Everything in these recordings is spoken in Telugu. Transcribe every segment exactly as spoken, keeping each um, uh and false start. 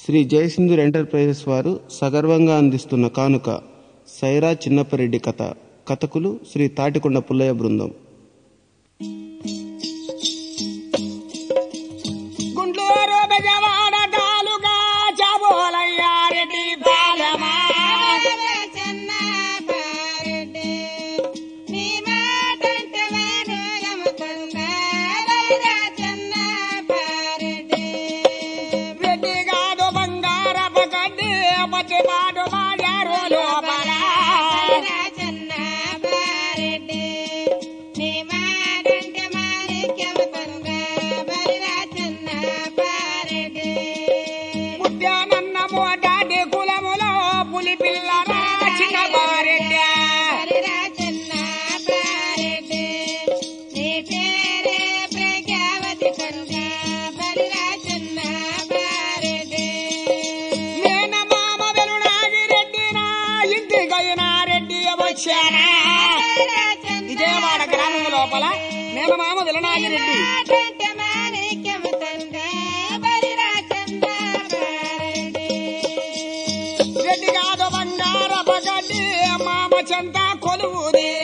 శ్రీ జయసింధూర్ ఎంటర్ప్రైజెస్ వారు సగర్వంగా అందిస్తున్న కానుక సైరా చిన్నపరెడ్డి కథ. కథకులు శ్రీ తాటికొండ పుల్లయ్య బృందం. విజయవాడ గ్రామం లోపల మేనమామ వెలనాగిరెడ్డి రెడ్డి కాదు బంగార పగడ్డి మామ చెంత కొలువు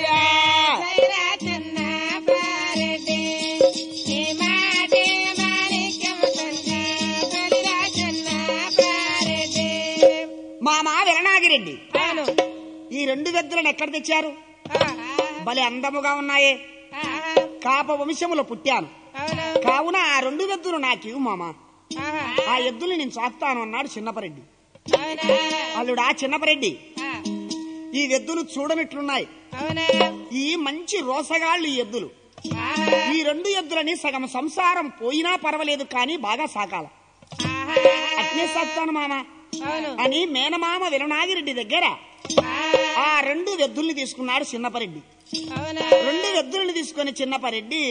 మామ వెలనాగిరెడ్డి. ఈ రెండు వ్యక్తులను ఎక్కడ తెచ్చారు? భలే అందముగా ఉన్నాయే. కాప వంశములో పుట్టాను కావున ఆ రెండు ఎద్దులు నాకు మామ. ఆ ఎద్దులు నేను సాకుతాను అన్నాడు చిన్నపరెడ్డి. అల్లుడా చిన్నపరెడ్డి, ఈ ఎద్దులు చూడనట్లున్నాయి. ఈ మంచి రోసగాళ్ళు ఈ ఎద్దులు. ఈ రెండు ఎద్దులని సగం సంసారం పోయినా పర్వాలేదు కానీ బాగా సాకాల. అట్నే సాకుతాను మామ అని మేనమామ వెలనాగిరెడ్డి దగ్గర ఆ రెండు ఎద్దుల్ని తీసుకున్నాడు చిన్నపరెడ్డి. రెండు ఎద్దుల్ని తీసుకుని చిన్నపరెడ్డి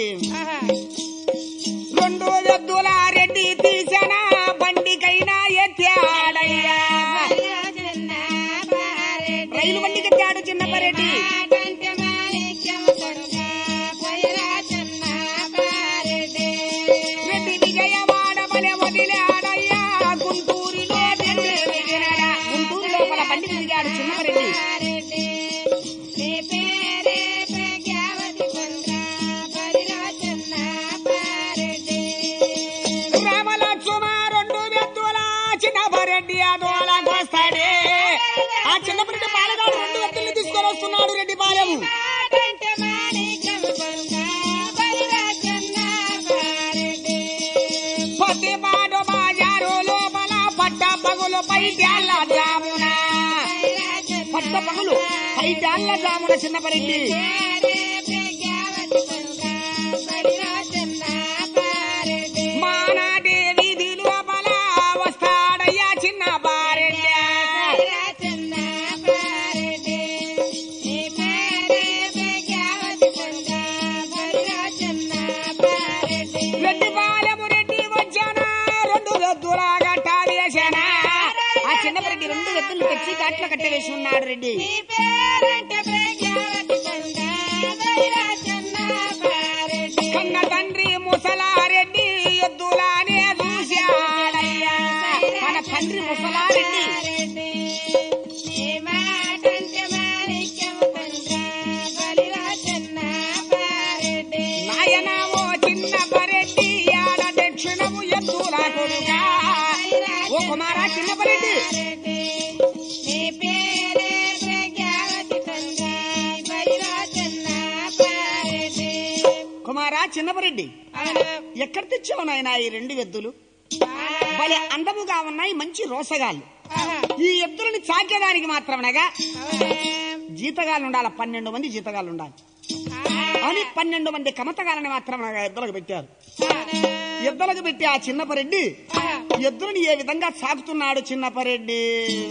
రెండు ఎద్దుల రెడ్డి తీసిన బండికైనా ఎత్తాడయ్యా. రైలు బండికి ఎత్తాడు చిన్నపరెడ్డి. రెడ్డి విజయవాడ బలె వదిలాడయ్యా. గుంటూరులో గుంటూరు లోపల బండికి దిగాడు చిన్నపరెడ్డి. ఆ చిన్నపరెడ్డి పాలగాడు రెండు ఎద్దుల్ని తీసుకొని వస్తున్నాడు రెడ్డి పాలెము. పత్తిపాడు బాజారు లోపల పట్ట పగులు పైట్యాళ్ళ జామున పట్ట పగులు పైట్యాళ్ళ జామున చిన్నపరెడ్డి. మానాటి వీధి లోపల వస్తాడయ్యా చిన్నపారెడ్డి. రెడ్డి పాలెము రెడ్డి వచ్చానా రెండు ఎద్దుల గట్టాలు వేసానా. ఆ చిన్నపరెడ్డి రెండు ఎద్దులు తెచ్చి గట్ల కట్ట వేసి ఉన్నాడు రెడ్డి. కన్న తండ్రి ముసలారెడ్డి ఎద్దులానే చూశాడయ్యా. మన తండ్రి ముసలారెడ్డి నాయనమో చిన్నపరెడ్డి ఆడ దక్షిణము ఎద్దుల కొడుగా. ఓ కుమారా చిన్నపరెడ్డి, కుమారా చిన్నపరెడ్డి ఎక్కడ తెచ్చావు నాయన ఈ రెండు ఎద్దులు? భలే అందముగా ఉన్నాయి, మంచి రోసగాళ్ళు. ఈ ఎద్దులని చాకేదానికి మాత్రమేగా జీతగాళ్ళు ఉండాలి, పన్నెండు మంది జీతగాళ్ళు ఉండాలి అని పన్నెండు మంది కమతగాళ్ళని మాత్రం ఎద్దులకు పెట్టారు. ఎద్దులకు పెట్టి ఆ చిన్నపరెడ్డి ఎద్దులని ఏ విధంగా సాగుతున్నాడు చిన్నపరెడ్డి.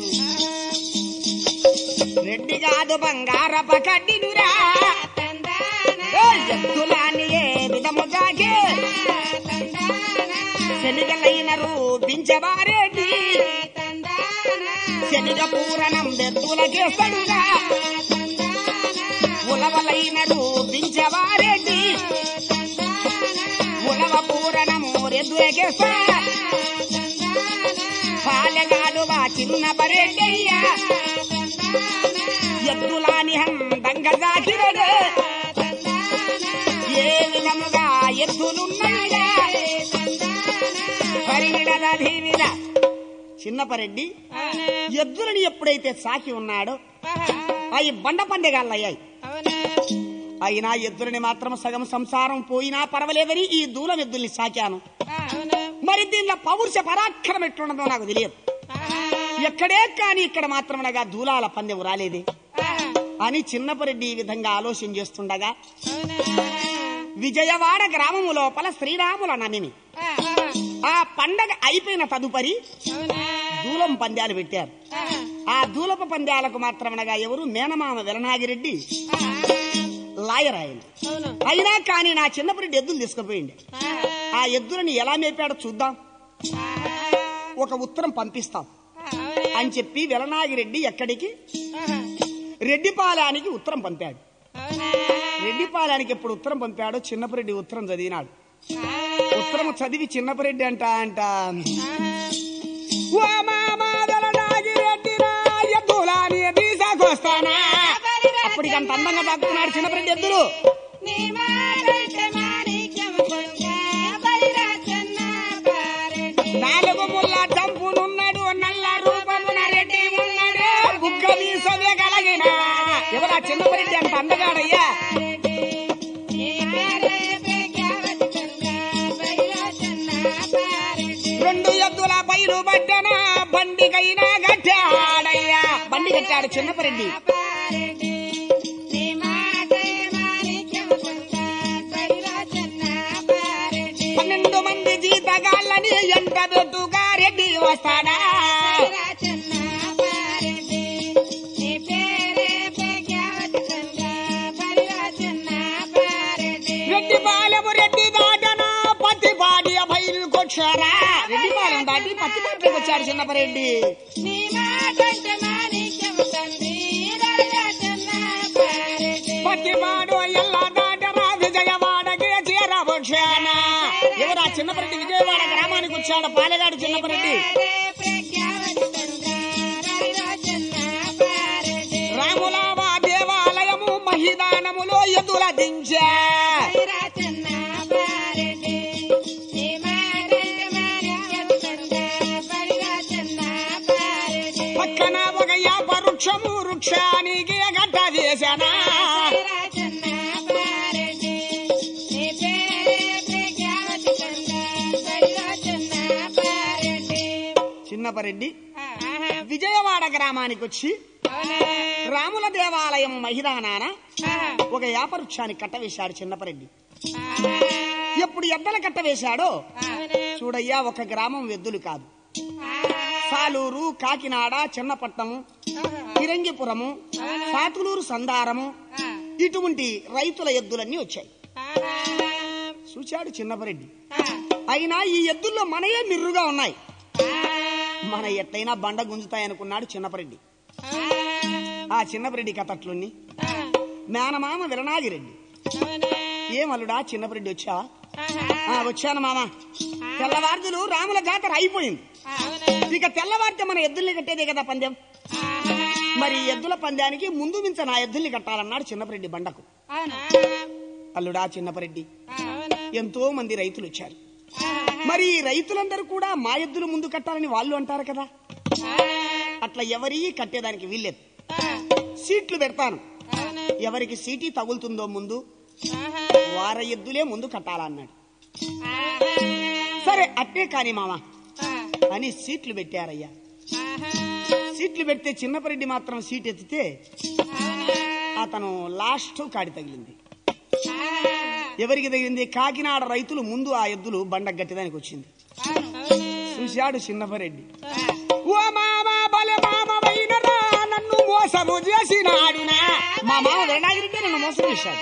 రెడ్డి కాదు బంగారప కడ్డినురా ఎద్దులాని ఏ విధము జాగే శనిగలైన రూపించవారెడ్డి. శనిగ పూరణం ఎద్దులకేస్తాడుగా ఉలవలైన రూపించవారెడ్డి. ఉలవ పూరణము రెద్దులకేస్తా పాల చిన్న పరెడ్డయ్యా ఎద్దులాని హందంగ జాకిరడు ఏ విధముగా ఎద్దులున్నాయా పరిమిడదీ మీద చిన్నపరెడ్డి ఎద్దులని ఎప్పుడైతే సాకి ఉన్నాడో అవి బండ పండేగాళ్ళయ్యాయి. అయినా ఎద్దులని మాత్రం సగం సంసారం పోయినా పర్వాలేదని ఈ దూలం ఎద్దుల్ని సాకాను. మరి దీనిలో పౌరుష పరాక్రమం ఎట్లున్నదో నాకు తెలియదు. ఎక్కడే కాని ఇక్కడ మాత్రం అనగా దూలాల పందెం రాలేదే అని చిన్నపరెడ్డి ఈ విధంగా ఆలోచన చేస్తుండగా విజయవాడ గ్రామము లోపల శ్రీరాముల నమిని ఆ పండగ అయిపోయిన తదుపరి దూలం పందాలు పెట్టారు. ఆ దూలపు పందాలకు మాత్రం అనగా ఎవరు మేనమామ వెలనాగిరెడ్డి లాయర్ ఆయన. అయినా కానీ నా చిన్నపరెడ్డి ఎద్దులు తీసుకుపోయింది. ఆ ఎద్దులని ఎలా మేపాడో చూద్దాం, ఒక ఉత్తరం పంపిస్తాం అని చెప్పి వెలనాగిరెడ్డి ఎక్కడికి రెడ్డిపాలానికి ఉత్తరం పంపాడు. రెడ్డిపాలానికి ఎప్పుడు ఉత్తరం పంపాడో చిన్నపరెడ్డి ఉత్తరం చదివినాడు. ఉత్తరం చదివి చిన్నపరెడ్డి అంట అంట అప్పటికి అంత అందంగా దాక్కున్నాడు చిన్నపరెడ్డి ఎద్దులు. నాలుగు ముళ్ళ చంపునున్నాడు, నల్ల రూపమున రెడ్డి ఉన్నాడు, బుగ్గ వీసవే కలిగిన ఎవరా చిన్నపరెడ్డి అంత అందగాడయ్యా. రెండు ఎద్దుల పైరు పడ్డన బండికైనా కట్టాడయ్యా. బండి కట్టాడు చిన్నపరెడ్డి. పన్నెండు మంది జీతగాళ్ళని ఎంట పెట్టుగా రెడ్డి వస్తాడా. రెడ్డి పాలెము రెడ్డి దాటన పత్తిపాటి బయలుకొచ్చారా. రెడ్డి పాలెం దాటి పత్తిపాటికి వచ్చాడు చిన్నపరెడ్డి. పత్తిపాడు ఎల్లా దాటరా విజయవాడకి చేరవచ్చానా. ఎవరా చిన్నపరెడ్డి విజయవాడ గ్రామానికి వచ్చాడు పాలెగాడు చిన్నపరెడ్డి. రాములావా దేవాలయము మహిదానములో ఎదుల దించా. పక్కన ఒక యాప వృక్షము, వృక్షానికి గడ్డ వేశానా. చిన్నపరెడ్డి విజయవాడ గ్రామానికి వచ్చి రాముల దేవాలయం మైదానాన ఒక యాప వృక్షానికి కట్టవేశాడు చిన్నపరెడ్డి. ఎప్పుడు ఎద్దల కట్టవేశాడో చూడయ్యా, ఒక గ్రామం ఎద్దులు కాదు, సాలూరు, కాకినాడ, చిన్నపట్నము, కిరంగిపురము, సాతులూరు, సందారము ఇటువంటి రైతుల ఎద్దులన్నీ వచ్చాయి. చూచాడు చిన్నపరెడ్డి. అయినా ఈ ఎద్దుల్లో మనయే మిర్రుగా ఉన్నాయి, మన ఎట్లయినా బండ గుంజుతాయనుకున్నాడు చిన్నపరెడ్డి. ఆ చిన్నపరెడ్డి కథట్లుని మేనమామ విలనాగిరెడ్డి. ఏమల్లుడా చిన్నపరెడ్డి వచ్చావా? వచ్చాను మామ. తెల్లవార్దులు రాముల జాతర అయిపోయింది, ఇక తెల్లవారితే మన ఎద్దుల్ని కట్టేదే కదా పందెం. మరి ఎద్దుల పందానికి ముందు మించ నా ఎద్దుల్ని కట్టాలన్నాడు చిన్నపరెడ్డి బండకు. అల్లుడా చిన్నపరెడ్డి, ఎంతో మంది రైతులు వచ్చారు. మరి రైతులందరూ కూడా మా ఎద్దులు ముందు కట్టాలని వాళ్ళు అంటారు కదా. అట్లా ఎవరి కట్టేదానికి వీల్లేదు. సీట్లు పెడతాను, ఎవరికి సీటీ తగులుతుందో ముందు వార ఎద్దులే ముందు కట్టాలన్నాడు. సరే అట్టే కాని మామ అని సీట్లు పెట్టారయ్యా. సీట్లు పెడితే చిన్నపరెడ్డి మాత్రం సీట్ ఎత్తితే అతను లాస్ట్ కాడి తగిలింది. ఎవరికి తగిలింది? కాకినాడ రైతులు ముందు ఆ ఎద్దులు బండ గట్టిదానికి వచ్చింది. చూశాడు చిన్నపరెడ్డి. ఓ మామా బలే మామ వైనరా, నన్ను మోసము చేసినాడునా. మా మామ వెండాగిరెడ్డి నన్ను మోసం చేశాడు.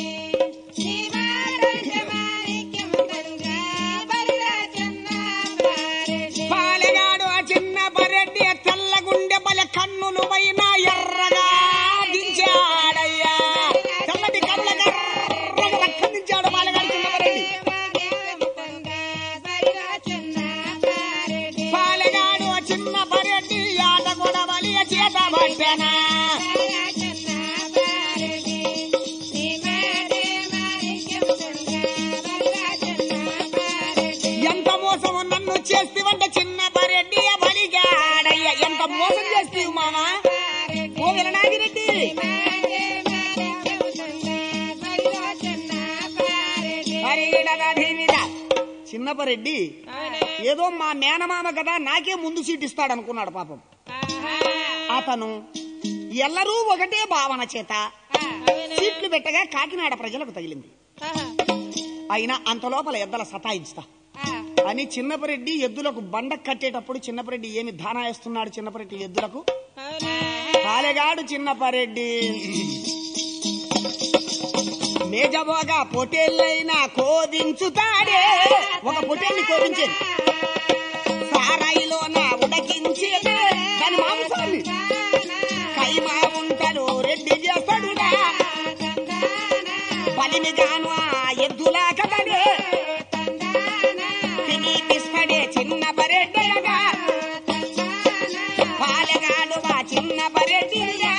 పాలెగాడు ఆ చిన్నపరెడ్డి తెల్లగుండె బలె కన్నులు పైన ఎర్రగా దించాడయ్యా. తెల్లటి కళ్ళగా రక్కం దించాడు పాలెగాడు చిన్నపరెడ్డి. పాలెగాడు ఆ చిన్నపరెడ్డి ఎట్లా మోసం చేస్తీవి మామా ఓ విలనాగిరెడ్డి. చిన్నపరెడ్డి ఏదో మా మేనమామ కదా నాకే ముందు సీట్ ఇస్తాడు అనుకున్నాడు పాపం. అతను ఎల్లరూ ఒకటే భావన చేత సీట్లు పెట్టగా కాకినాడ ప్రజలకు తగిలింది. అయినా అంత లోపల ఎద్దల సతాయిస్తా అని చిన్నపరెడ్డి ఎద్దులకు బండ కట్టేటప్పుడు చిన్నపరెడ్డి ఏమి దానా వేస్తున్నాడు? చిన్నపరెడ్డి ఎద్దులకు పాలెగాడు చిన్నపరెడ్డి మేజబోగా పొటేళ్ళైనా కోదించుతాడే. ఒక పొటేల్ని కోదించేది సారాయిలో నా ఉడకించేదే దాని మాంసాన్ని కైమా ఉంటలు రెడ్డి చేస్తాడుగా బలిని గాను ఆ ఎద్దులా కదడే తినిపిస్తాడే చిన్నపరెడ్డిగా పాలెగాడు ఆ చిన్నపరెడ్డిగా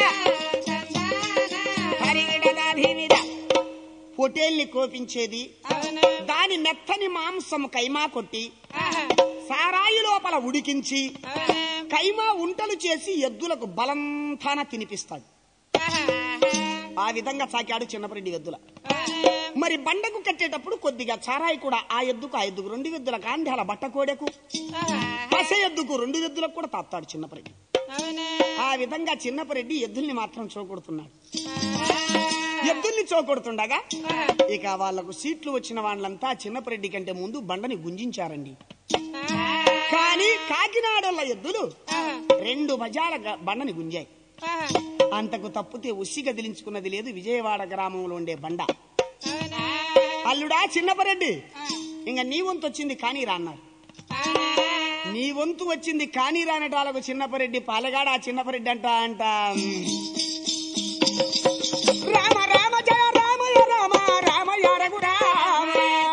పరిగిడదాధివిద పొటేల్ని కోపించేది దాని మెత్తని మాంసం కైమా కొట్టి సారాయి లోపల ఉడికించి కైమా ఉంటలు చేసి ఎద్దులకు బలంతాన తినిపిస్తాడు. ఆ విధంగా సాకాడు చిన్నపరెడ్డి ఎద్దుల. మరి బండకు కట్టేటప్పుడు కొద్దిగా చారాయి కూడా ఆ ఎద్దుకు ఆ ఎద్దుకు రెండు ఎద్దుల కాంధ్యాల బట్ట కోడెకు పస ఎద్దుకు రెండు ఎద్దులకు కూడా తాపుతాడు చిన్నపరెడ్డి. ఆ విధంగా చిన్నపరెడ్డి ఎద్దుల్ని మాత్రం చోకొడుతున్నాడు. ఎద్దుల్ని చోకొడుతుండగా ఇక వాళ్లకు సీట్లు వచ్చిన వాళ్ళంతా చిన్నపరెడ్డి కంటే ముందు బండని గుంజించారండి. కానీ కాకినాడల ఎద్దులు రెండు భజాల బండని గుంజాయి. అంతకు తప్పితే ఉసి కదిలించుకున్నది లేదు విజయవాడ గ్రామంలో ఉండే బండ. అల్లుడా చిన్నపరెడ్డి ఇంకా నీ వంతు వచ్చింది కానీ రా అన్నారు. నీ వంతు వచ్చింది కానీ రానటాలకు చిన్నపరెడ్డి పాలెగాడ ఆ చిన్నపరెడ్డి అంట అంట రామ రామ జయ రామయ రామ రామయ రఘురామ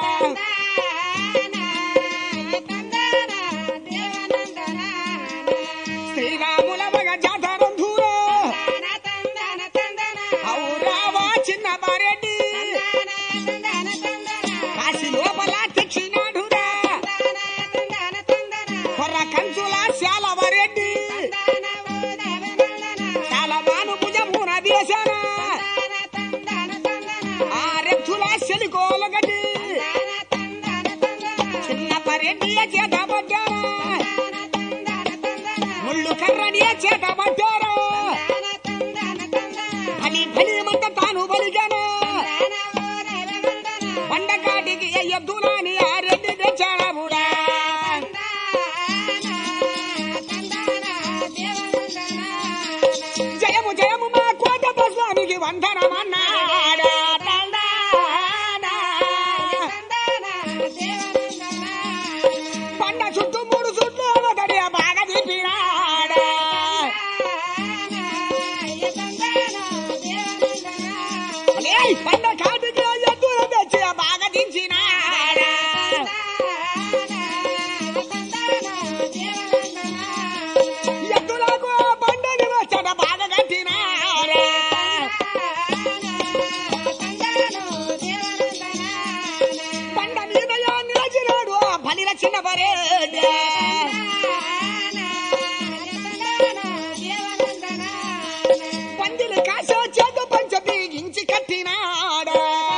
శ్రీరాముల మగ జాతరంధూరో ఔరావా చిన్నపరెడ్డి కాశీ లోపల తెచ్చినాడురా కొర్ర కంచుల శాలవరెడ్డి చాలా మాను భుజమున దేశాన ఆ రెచ్చుల సెలికోలగడ్డి చిన్నపరెడ్డి చేత పడ్డారా ముళ్ళు కర్రని చేత పడ్డారా అని బలి మంట తాను బలిగాను బండకాటికి ఎద్దులాని ఆ రెడ్డి తెచ్చాడముడా. జయము జయము మా కోటప్ప స్వామికి వందనమన్నాడా పండ చుట్టూ మూడు చుట్టూ ఒకటి బాగా తిప్పినాడా పండ కాటికి ఎద్దులు తెచ్చి బాగా దించినాడా ఎద్దులకు బండని వచ్చట బాగా కట్టినారా పండ మీద నిలచినాడు బలిల చిన్నపరెడ్డి పందిలి కాస చేత పంచ బిగించి కట్టినాడా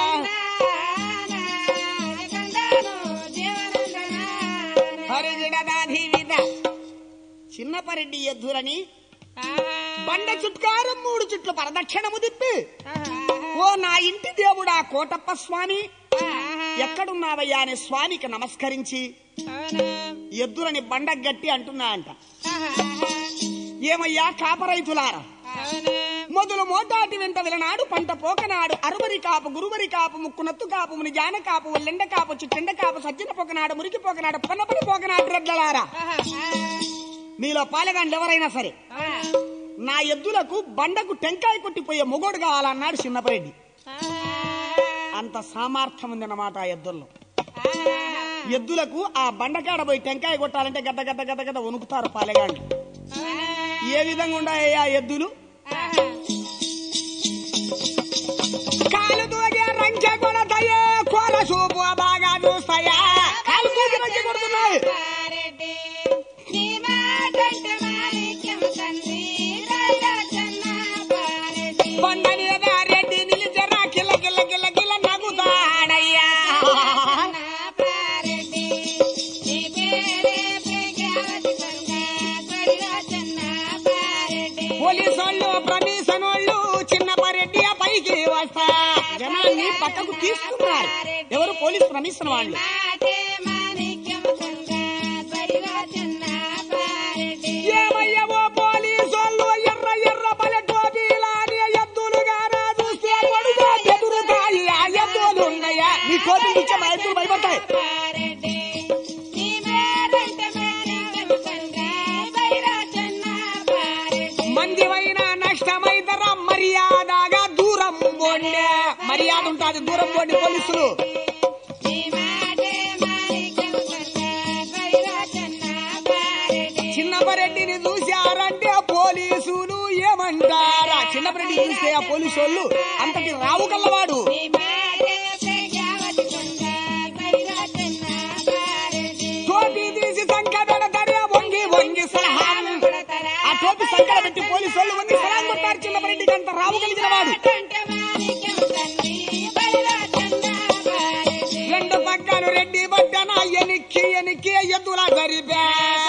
హరిగిడదాధివిద చిన్నపరెడ్డి ఎద్దులని బండ చుట్కారం మూడు చుట్లు ప్రదక్షిణము తిప్పి ఓ నా ఇంటి దేవుడా కోటప్ప స్వామి ఎక్కడున్నావయ్యా అని స్వామికి నమస్కరించి ఎద్దులని బండ గట్టి అంటున్నా అంట. ఏమయ్యా కాపరైతులారా మొదలు మోటాటి వెంట విలనాడు పంట పోకనాడు అరువరి కాపు గురువరి కాపు ముక్కునత్తు కాపు ముని జాన కాపు ఒల్లెండ కాపు చుట్టెండ కాపు సజ్జన పోకనాడు మురికి పోకనాడు పన్నపడి పోకనాడు రెడ్లలారా మీలో పాలెగాండ్లు ఎవరైనా సరే నా ఎద్దులకు బండకు టెంకాయ కొట్టిపోయే మొగోడు కావాలన్నాడు చిన్నపరెడ్డి. అంత సామర్థ్యం ఉందన్నమాట ఆ ఎద్దుల్లో. ఎద్దులకు ఆ బండకాడ పోయి టెంకాయ కొట్టాలంటే గద్ద గద్ద గద్ద గద్ద వణుకుతారు పాలెగాండ్లు. ఏ విధంగా ఉన్నాయా ఎద్దులు? కాలు దూగే రంకె కొడతాయే కోల చూపు బాగా చూస్తాయా కాలు దూగి రంకె కొడుతున్నాయి. పోలీసోళ్ళు ప్రమీసనోళ్ళు చిన్నపరెడ్డి పైకి వస్తా జనాన్ని పక్కకు తీసుకున్నారు. ఎవరు? పోలీసు ప్రమీసన వాళ్ళు. ఏమయ్యవో పోలీసోళ్ళు ఎర్ర ఎర్ర పల్లెటోబీలాని ఎద్దులుగానా చూస్తే పొడుగా ఎదురుతాయి. ఆ ఎద్దులు ఉన్నాయా? నీ కోపి ఇచ్చే మా ఎద్దులు భయపడతాయి. మందివైనా నష్టమైతరా మర్యాదగా దూరం పోండి. మర్యాద ఉంటుంది, దూరం పోండి పోలీసులు. చిన్నపరెడ్డిని చూశారంటే పోలీసులు ఏమంటారా? చిన్నపరెడ్డి చూస్తే ఆ పోలీసు వాళ్ళు అంతటి రావు కల్లవాడు. టోపీ తీసి సంఖ్య పెడతారే వంగి వంగి సలహా. ఆ టోపీ సంఖ్య పెట్టి పోలీసు వాళ్ళు వంగి సలహా కొట్టారు. చిన్నపరెడ్డికి అంత రావు కలిగిన వాడు. రెండు పక్కలు రెడ్డి బట్టన ఎనిక్కి ఎనిక్కి ఎద్దులా జరిపా.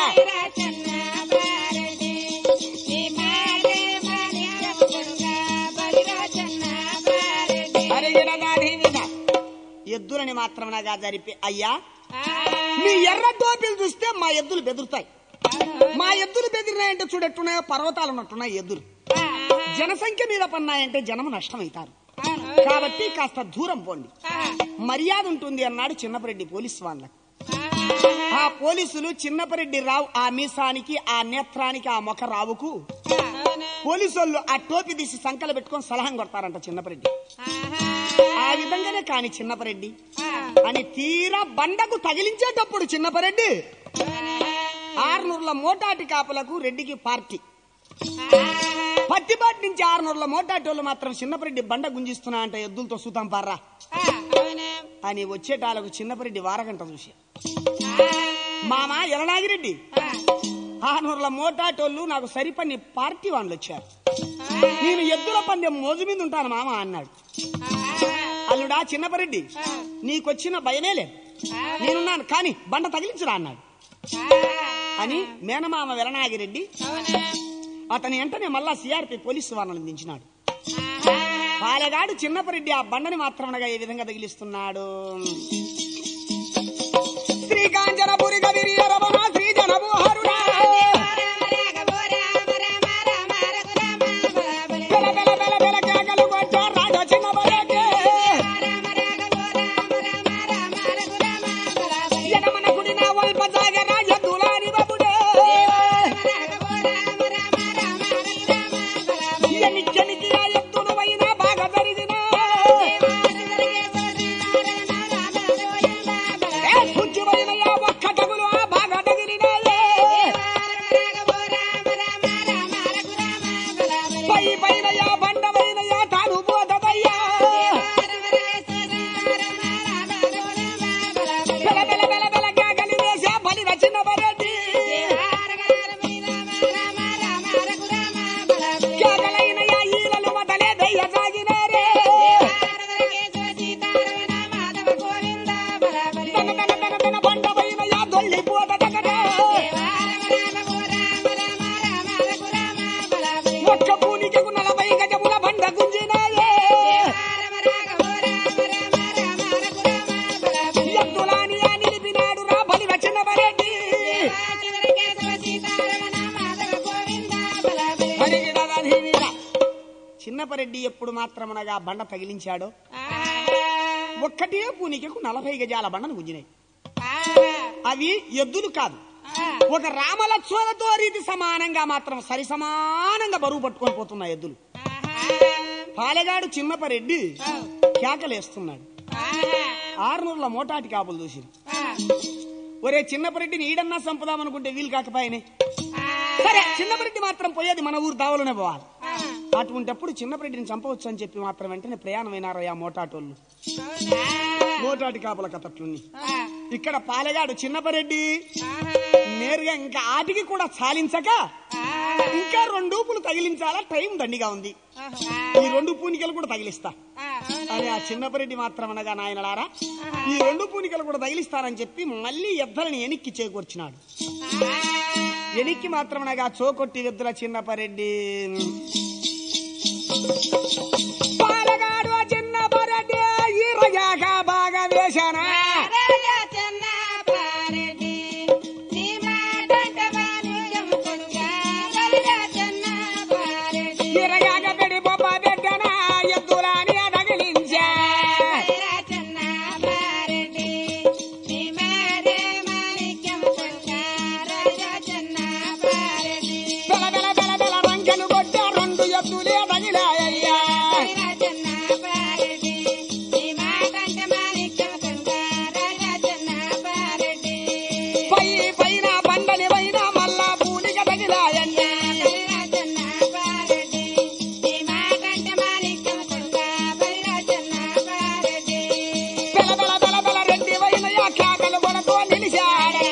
ఎద్దులని మాత్రం నాగా జరిపి, అయ్యా మీ ఎర్ర టోపీలు చూస్తే మా ఎద్దులు బెదురుతాయి. మా ఎద్దులు బెదిరినాయంటే చూడట్టున్నాయో పర్వతాలు ఉన్నట్టున్నాయి ఎద్దులు. జనసంఖ్య మీద పన్నాయంటే జనము నష్టమవుతారు. కాబట్టి కాస్త దూరం పోండి, మర్యాద ఉంటుంది అన్నాడు చిన్నపరెడ్డి పోలీసు వాళ్ళకు. ఆ పోలీసులు చిన్నపరెడ్డి రావు ఆ మీసానికి, ఆ నేత్రానికి, ఆ మొఖ రావుకు పోలీసు వాళ్ళు ఆ టోపీ తీసి సంకలు పెట్టుకొని సలహం కొడతారంట చిన్నపరెడ్డి. ఆ విధంగానే కాని చిన్నపరెడ్డి అని తీరా బండకు తగిలించేటప్పుడు చిన్నపరెడ్డి ఆరునూర్ల మోటాటి కాపులకు రెడ్డికి పార్టీ. పత్తిపాటి నుంచి ఆరునూర్ల మోటాటోళ్ళు మాత్రం చిన్నపరెడ్డి బండ గుంజిస్తున్నా అంటే ఎద్దులతో సూతం పార్రా అని వచ్చేటాలకు చిన్నపరెడ్డి వారగంట చూసి, మామ ఎలనాగిరెడ్డి ఆరునూర్ల మోటాటోళ్ళు నాకు సరిపని పార్టీ వాళ్ళు వచ్చారు. నేను ఎద్దుల పందెం మోజు మీద ఉంటాను మామ అన్నాడు. అల్లుడా చిన్నపరెడ్డి నీకొచ్చిన భయమే లేదు, నేనున్నాను కానీ బండ తగిలించురా అన్నాడు. అని మేనమామ వెలనాగిరెడ్డి అతని వెంటనే మళ్ళా సిఆర్పి పోలీసు వాళ్ళని దించినాడు. పాలెగాడు చిన్నపరెడ్డి ఆ బండని మాత్రమనగా ఏ విధంగా తగిలిస్తున్నాడు. శ్రీకాంచనపురి గవిరి రమణ శ్రీ జనభూహరుడా బెల బెల బెల బెల కేకలు కొట్టారు రాజా చిన్నపరెడ్డి. ఎడమన గుడిన వల్ప సాగర ఎద్దులాని బాబుడే ఎనికెనికి ఆ ఎద్దును అయినా బాగా జరిగినా కూర్చుపోయినయా ఒక్క తగులు ఆ బాగా తగిలినాయే. పై పైనయా బండమైనయా తాను పోతదయ్యా. బెల బెల బెల బెల కేకలు వేసే బలి చిన్నపరెడ్డి. కేకలైనయా ఈలలు వదలే దయ్య సాగినారే. తన తన తన తన బండమైనయా దొల్లిపోతదగరే. ఒక్క పూనికకు నలభై గజముల బండ గుంజినాయే. ఎద్దులాని ఆ నిలిపినాడు రా బలి చిన్నపరెడ్డి. చిన్నపరెడ్డి ఎప్పుడు మాత్రమనగా బండ తగిలించాడో ఒక్కటే పూనికకు నలభై గజాల బండను గుంజినాయి. అవి ఎద్దులు కాదు, ఒక రామలక్ష్మణతో రీతి సమానంగా మాత్రం సరి సమానంగా బరువు పట్టుకొని పోతున్నాయి ఎద్దులు. పాలెగాడు చిన్నపరెడ్డి కేకలేస్తున్నాడు. ఆరునూర్ల మోటాటి కాపులు చూసి, ఒరే చిన్నపరెడ్డిని ఈడన్నా చంపుదామనుకుంటే వీలు కాకపోయినే. సరే చిన్నపరెడ్డి మాత్రం పోయేది మన ఊరు దావలోనే పోవాలి. అటువంటిప్పుడు చిన్నపరెడ్డిని చంపవచ్చు అని చెప్పి మాత్రం వెంటనే ప్రయాణమైనారయ్యా మోటాటోళ్ళు. మోటాటి కాపుల కథట్లుని ఇక్కడ పాలెగాడు చిన్నపరెడ్డి నేరుగా ఇంకా ఆటికి కూడా చాలించక ఇంకా రెండు పూలు తగిలించాలా, టైం దండిగా ఉంది, ఈ రెండు పూనికలు కూడా తగిలిస్తా అని ఆ చిన్నపరెడ్డి మాత్రం అనగా నాయనలారా ఈ రెండు పూనికలు కూడా తగిలిస్తానని చెప్పి మళ్ళీ ఎద్దలని ఎనిక్కి చేకూర్చినాడు. ఎనికి మాత్రమనగా చోకొట్టి ఎద్దుల చిన్నపరెడ్డి పాలగాడు చిన్నపరెడ్డి ఈరగాక బాగా వేశానా ఈరగాక పెడి బొబ్బ పెట్టనా ఎద్దులని అడగలించా బెల బెల బెల బెల రంకెలు కొట్టే రెండు ఎద్దులే తగిలాయ్యా పై పైన బండని పైన మళ్ళా పూలిక తగిలాయ్యా బెల బెల బెల బెల రెడ్డి వైనయ్య కేకలు కొడుతూ నిలిచాడా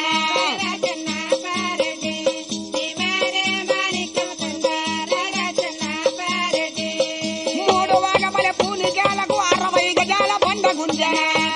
మూడు వాగబల పూలికాలకు అరవై గజాల బండ గుంజా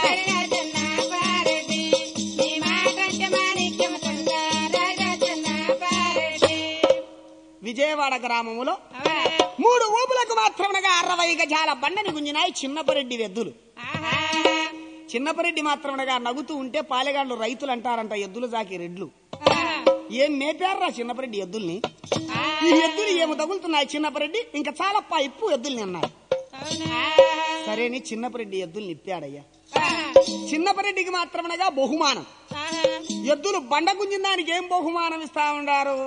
విజయవాడ గ్రామములో మూడు ఊపులకు మాత్రమనగా అరవై గజాల బండని గుంజినాయి చిన్నపరెడ్డి ఎద్దులు. చిన్నపరెడ్డి మాత్రమనగా నగుతూ ఉంటే పాలెగాళ్ళు రైతులు అంటారంట ఎద్దులు జాకి రెడ్లు. ఏం మేపారా చిన్నపరెడ్డి ఎద్దుల్ని, ఈ ఎద్దులు ఏమో తగులుతున్నాయి చిన్నపరెడ్డి, ఇంకా చాలప్ప ఇప్పు ఎద్దుల్ని అన్నారు. సరేని చిన్నపరెడ్డి ఎద్దుల్ని ఇప్పాడయ్యా. చిన్నపరెడ్డికి మాత్రమనగా బహుమానం, ఎద్దులు బండ గుంజిన దానికి ఏం బహుమానం ఇస్తా ఉండారు.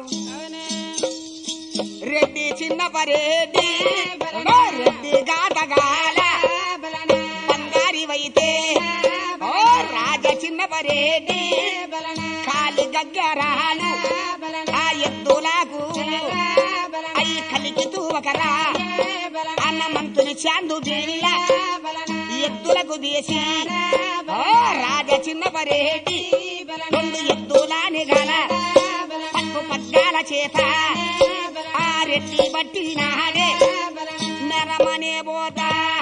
రెడ్డి చిన్నపరెడ్డి రెడ్డి గాటగాల బంగారి వైతే ఓ రాజ చిన్నపరెడ్డి కాలి గగ్గరాలు ఆ ఎద్దులకు అయి కలికి తూవకరా అన్నమంతుని చాందు బిళ్ళ ఎద్దులకు వేసి ఓ రాజ చిన్నపరెడ్డి రెండు ఎద్దులాని గల పక్కు పగ్గాల చేత ఆ రెడ్డి బట్టి నాడే మెరమనే పోతా.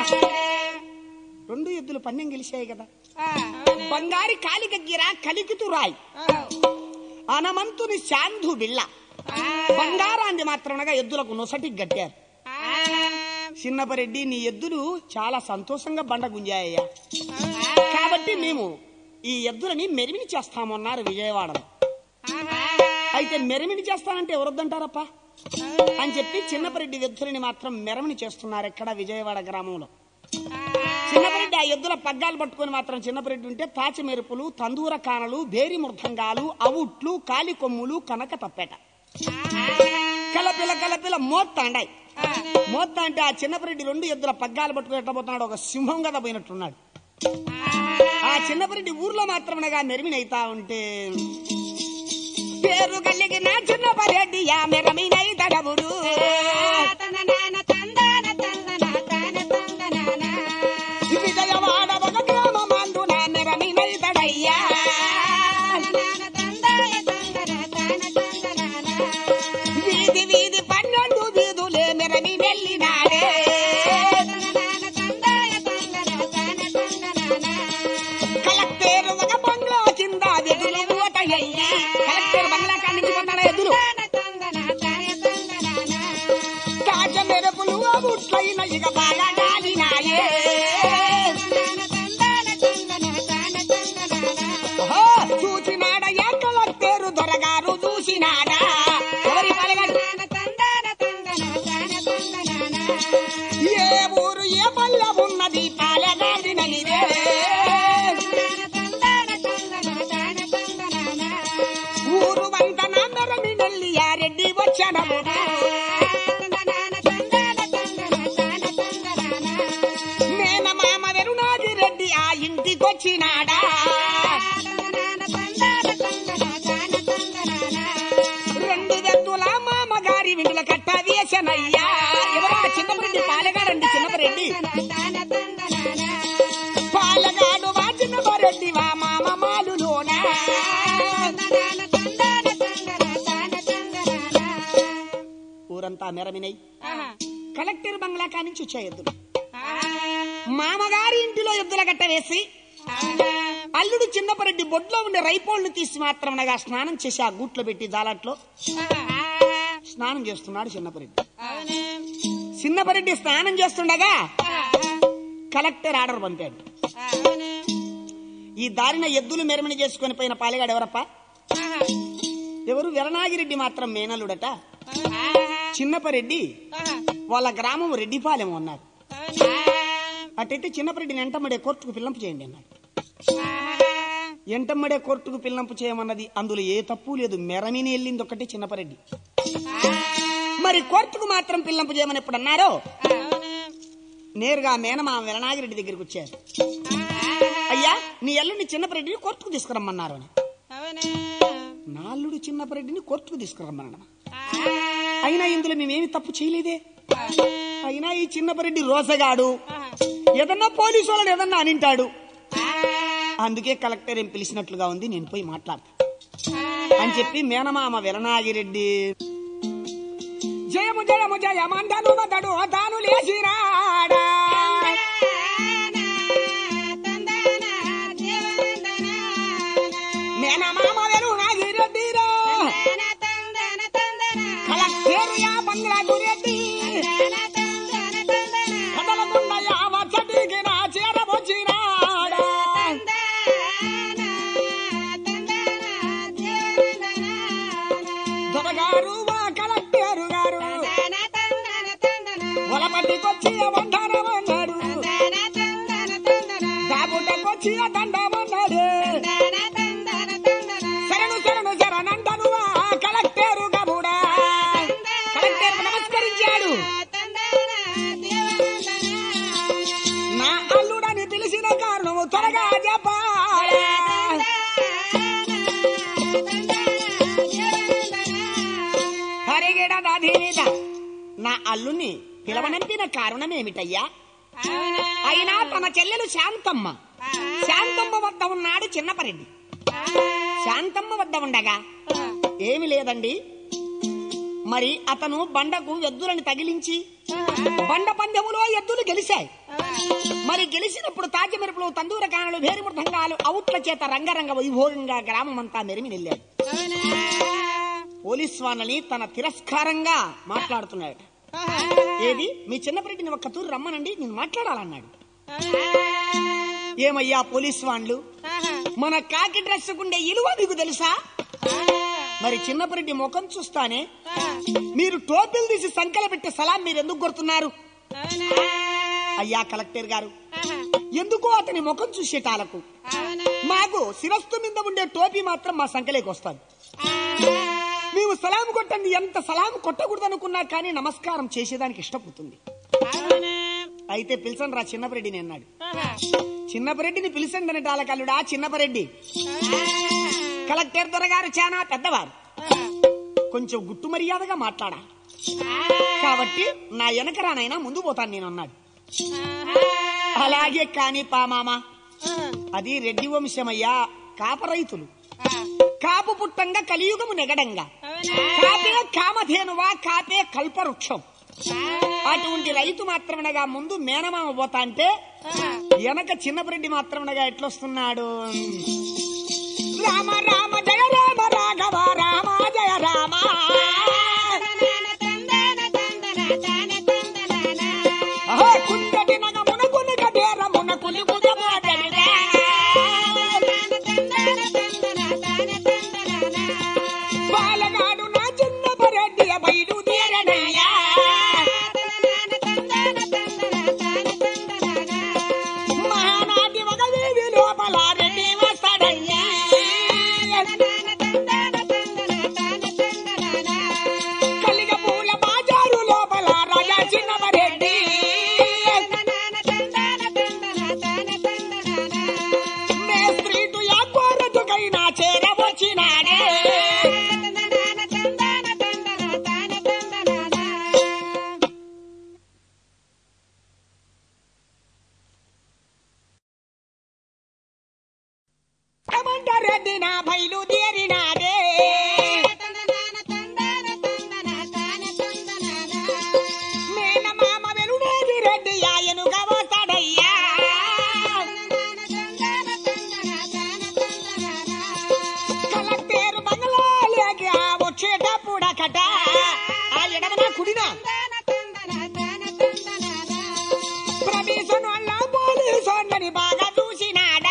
రెండు ఎద్దులు పన్నెం గెలిచాయి కదా. బంగారి కాలి గగ్గిరా కలికితు రాయి అనమంతుని శాంధు బిళ్ళ బంగారాన్ని మాత్రమనగా ఎద్దులకు నొసటికి గట్టారు. చిన్నపరెడ్డి నీ ఎద్దులు చాలా సంతోషంగా బండ గుంజాయ్యా, కాబట్టి మేము ఈ ఎద్దులని మెరిమిని చేస్తామన్నారు విజయవాడలో. అయితే మెరమిని చేస్తానంటే ఎవరొద్దంటారప్ప అని చెప్పి చిన్నపరెడ్డి ఎద్దులని మాత్రం మెరమిని చేస్తున్నారు ఎక్కడ విజయవాడ గ్రామంలో. చిన్నపరెడ్డి ఆ ఎద్దుల పగ్గాలు పట్టుకుని మాత్రం చిన్నపరెడ్డి ఉంటే తాచి మెరుపులు, తందూర కానలు, బేరి మృదంగాలు, అవుట్లు, కాలి కొమ్ములు, కనక తప్పేట కలపిల కలపిల మోత్తాండాయి. మోత్త అంటే ఆ చిన్నపరెడ్డి రెండు ఎద్దుల పగ్గాలు పట్టుకుని ఎట్టబోతున్నాడు, ఒక సింహం కదా పోయినట్టున్నాడు. ఆ చిన్నపరెడ్డి ఊర్లో మాత్రమనగా మెరమిని అయితా ఉంటే పేరు కలిగిన చిన్నపరెడ్డి ఆ మెరమినై తడవుడు విజయవాడ ఒక గ్రామమందు నా మెరమినై తడయ్యా. వీధి వీధి పన్నెండు వీధులే మెరమి వెళ్ళినాడే కలెక్టర్ ఒక బంగ్లా కింద వెదులు ఓటయ్యా. కలెక్టర్ బంగ్లా కాడి నుంచి కొన్నాడు ఎద్దులు తాజ మెరుపులు అవుట్లైన ఇక బాగా గాలినాయే. చూసినాడయ్యా కలెక్టర్ దొరగారు చూసినాడా ఎవరి పలగాడు ఏ ఊరు ఏ పల్లె ఉన్నది పాలగాడిననిదే ఊరు వంత నా మెరమి నెల్లి ఆ రెడ్డి వచ్చనము నేన మామ వెరునాది రెడ్డి ఆ ఇంటికొచ్చినాడా రెండు వెత్తుల మామగారి విందుల కట్ట వేసనయ్యా. ఎవరా చిన్నపరెడ్డి పాలగాడండి చిన్నపరెడ్డి పాలగాడు వా చిన్నపరెడ్డి వా మామ మాలులోనా ఊరంతా మెరమినై కలెక్టర్ బంగ్లా కానించి వచ్చే ఎద్దులు మామగారి ఇంటిలో ఎద్దుల గట్ట వేసి అల్లుడు చిన్నపరెడ్డి బొడ్లో ఉండే రైపోళ్లు తీసి మాత్రమనగా స్నానం చేసి ఆ గూట్లో పెట్టి జాలట్లో స్నానం చేస్తున్నాడు చిన్నపరెడ్డి. చిన్నపరెడ్డి స్నానం చేస్తుండగా కలెక్టర్ ఆర్డర్ పంపాడు. ఈ దారిన ఎద్దులు మెరమని చేసుకుని పోయిన పాలెగాడు ఎవరప్ప? ఎవరు? వెరణాగిరెడ్డి మాత్రం మేనలుడట. చిన్నపరెడ్డి వాళ్ళ గ్రామం రెడ్డిపాలెం అన్నారు. అటైతే చిన్నపరెడ్డిని ఎంటమ్మడే కోర్టుకు పిల్లంపు చేయండి అన్నాడు. ఎంటమ్మడే కోర్టుకు పిల్లంపు చేయమన్నది, అందులో ఏ తప్పు లేదు. మెరమిని వెళ్ళింది ఒకటి చిన్నపరెడ్డి. మరి కోర్టుకు మాత్రం పిల్లంపు చేయమని ఎప్పుడు అన్నారో నేరుగా మేనమా వెరణాగిరెడ్డి దగ్గరికి వచ్చారు. అయ్యా, నీ అల్లుడిని చిన్నపరెడ్డిని కోర్టుకు తీసుకురమ్మన్నారు అని. నా అల్లుడు చిన్నపరెడ్డిని కోర్టుకు తీసుకురమ్మన్నా. అయినా ఇందులో మేమేమి తప్పు చేయలేదే. అయినా ఈ చిన్నపరెడ్డి రోసగాడు, ఏదన్నా పోలీసు వాళ్ళని ఏదన్నా అనింటాడు. అందుకే కలెక్టర్ ఏం పిలిచినట్లుగా ఉంది, నేను పోయి మాట్లాడతా అని చెప్పి మేనమామ వెరణాగిరెడ్డి జయము జయము జయమందను మతడు తాను లేచిరాడా. మేనమామ వెరణాగిరెడ్డిరా కలెక్టర్ యా బంగ్లాకు రెడ్డి కదలకుండా యా వచ్చటికి నా చేరవచ్చినాడా. దొరగారు వా కలెక్టర్ గారు వలపట్టికొచ్చి వంటారమన్నాడు, దాబుట్టకొచ్చి దండమన్నాడు. శరణు శరణు శరణంటను కలెక్టర్ గబుడా. కలెక్టర్ నమస్కరించాడు. నా అల్లుడని పిలిచిన కారణము త్వరగా చెప్పాలి. హరిగిడదీనిద నా అల్లుని పిలవనంపిన కారణం ఏమిటయ్యా? అయినా తన చెల్లెలు శాంతమ్మ, శాంతమ్మ వద్ద ఉన్నాడు చిన్నపరెడ్డి. శాంతమ్మ వద్ద ఉండగా ఏమి లేదండి, మరి అతను బండకు ఎద్దులను తగిలించి బండ పందెములో ఎద్దులు గెలిచాయి. మరి గెలిచినప్పుడు తాజి మెరుపులు, తందూర కానలు, భేరి మృదంగాలు, అవుట్ల చేత రంగరంగ వైభోగంగా గ్రామం అంతా మెరిమి నెల్లాడు. పోలీస్ వాళ్ళని తన తిరస్కారంగా మాట్లాడుతున్నాడు. ఏది, మీ చిన్నపరెడ్డిని ఒక్క తూరు రమ్మనండి, నేను మాట్లాడాలన్నాడు. ఏమయ్యా పోలీస్ వాళ్ళు, మన కాకి డ్రెస్ కుండే ఇలువ మీకు తెలుసా? మరి చిన్నపరెడ్డి ముఖం చూస్తానే మీరు టోపీలు తీసి సంఖ్యలు పెట్టి సలాం మీరు ఎందుకు కొడుతున్నారు? అయ్యా కలెక్టర్ గారు, ఎందుకో అతని ముఖం చూసేటాలకు మాకు శిరస్సు మీద ఉండే టోపీ మాత్రం మా సంఖ్యలోకి వస్తుంది. మేము సలాం కొట్టండి, ఎంత సలాం కొట్టకూడదు అనుకున్నా కానీ నమస్కారం చేసేదానికి ఇష్టపడుతుంది. అయితే పిలిచండి రా చిన్నపరెడ్డిని అన్నాడు. చిన్నపరెడ్డిని పిలిచండి అనేటాలకల్లుడా చిన్నపరెడ్డి. కలెక్టర్ దొరగారు చాలా పెద్దవారు, కొంచెం గుట్టు మర్యాదగా మాట్లాడా, కాబట్టి నా వెనకరానైనా ముందు పోతాను నేను అన్నాడు. అలాగే కాని పామామ, అది రెడ్డి వంశమయ్యా, కాప రైతులు. కాపు పుట్టంగా కలియుగము నెగడంగా, కాపే కామధేనువా, కాపే కల్పవృక్షం. అటువంటి రైతు మాత్రమనగా ముందు మేనమామ పోతా అంటే వెనక చిన్నపరెడ్డి మాత్రమనగా ఎట్లొస్తున్నాడు? రామ రామ జయ రామ రాఘవ రామ జయ రామ కుందటి నగ మునకుని కదేర మునకుని బాలగాడు నా చిన్నపరెడ్డి బయలు తీరనయ్యా. మహానాటి ఒక వీధి లోపల రెడ్డి వస్తాడయ్యా. కలిగ పూల బాజారు లోపల రాజా చిన్నపరెడ్డి. మే స్త్రీటు యాకోరతుకైనా చేరవచ్చినాడే. ఎడమట ఆ ఎడమన కుడినా ప్రమీసను అల్ల పోలీసోళ్ళని బాగా చూసినాడా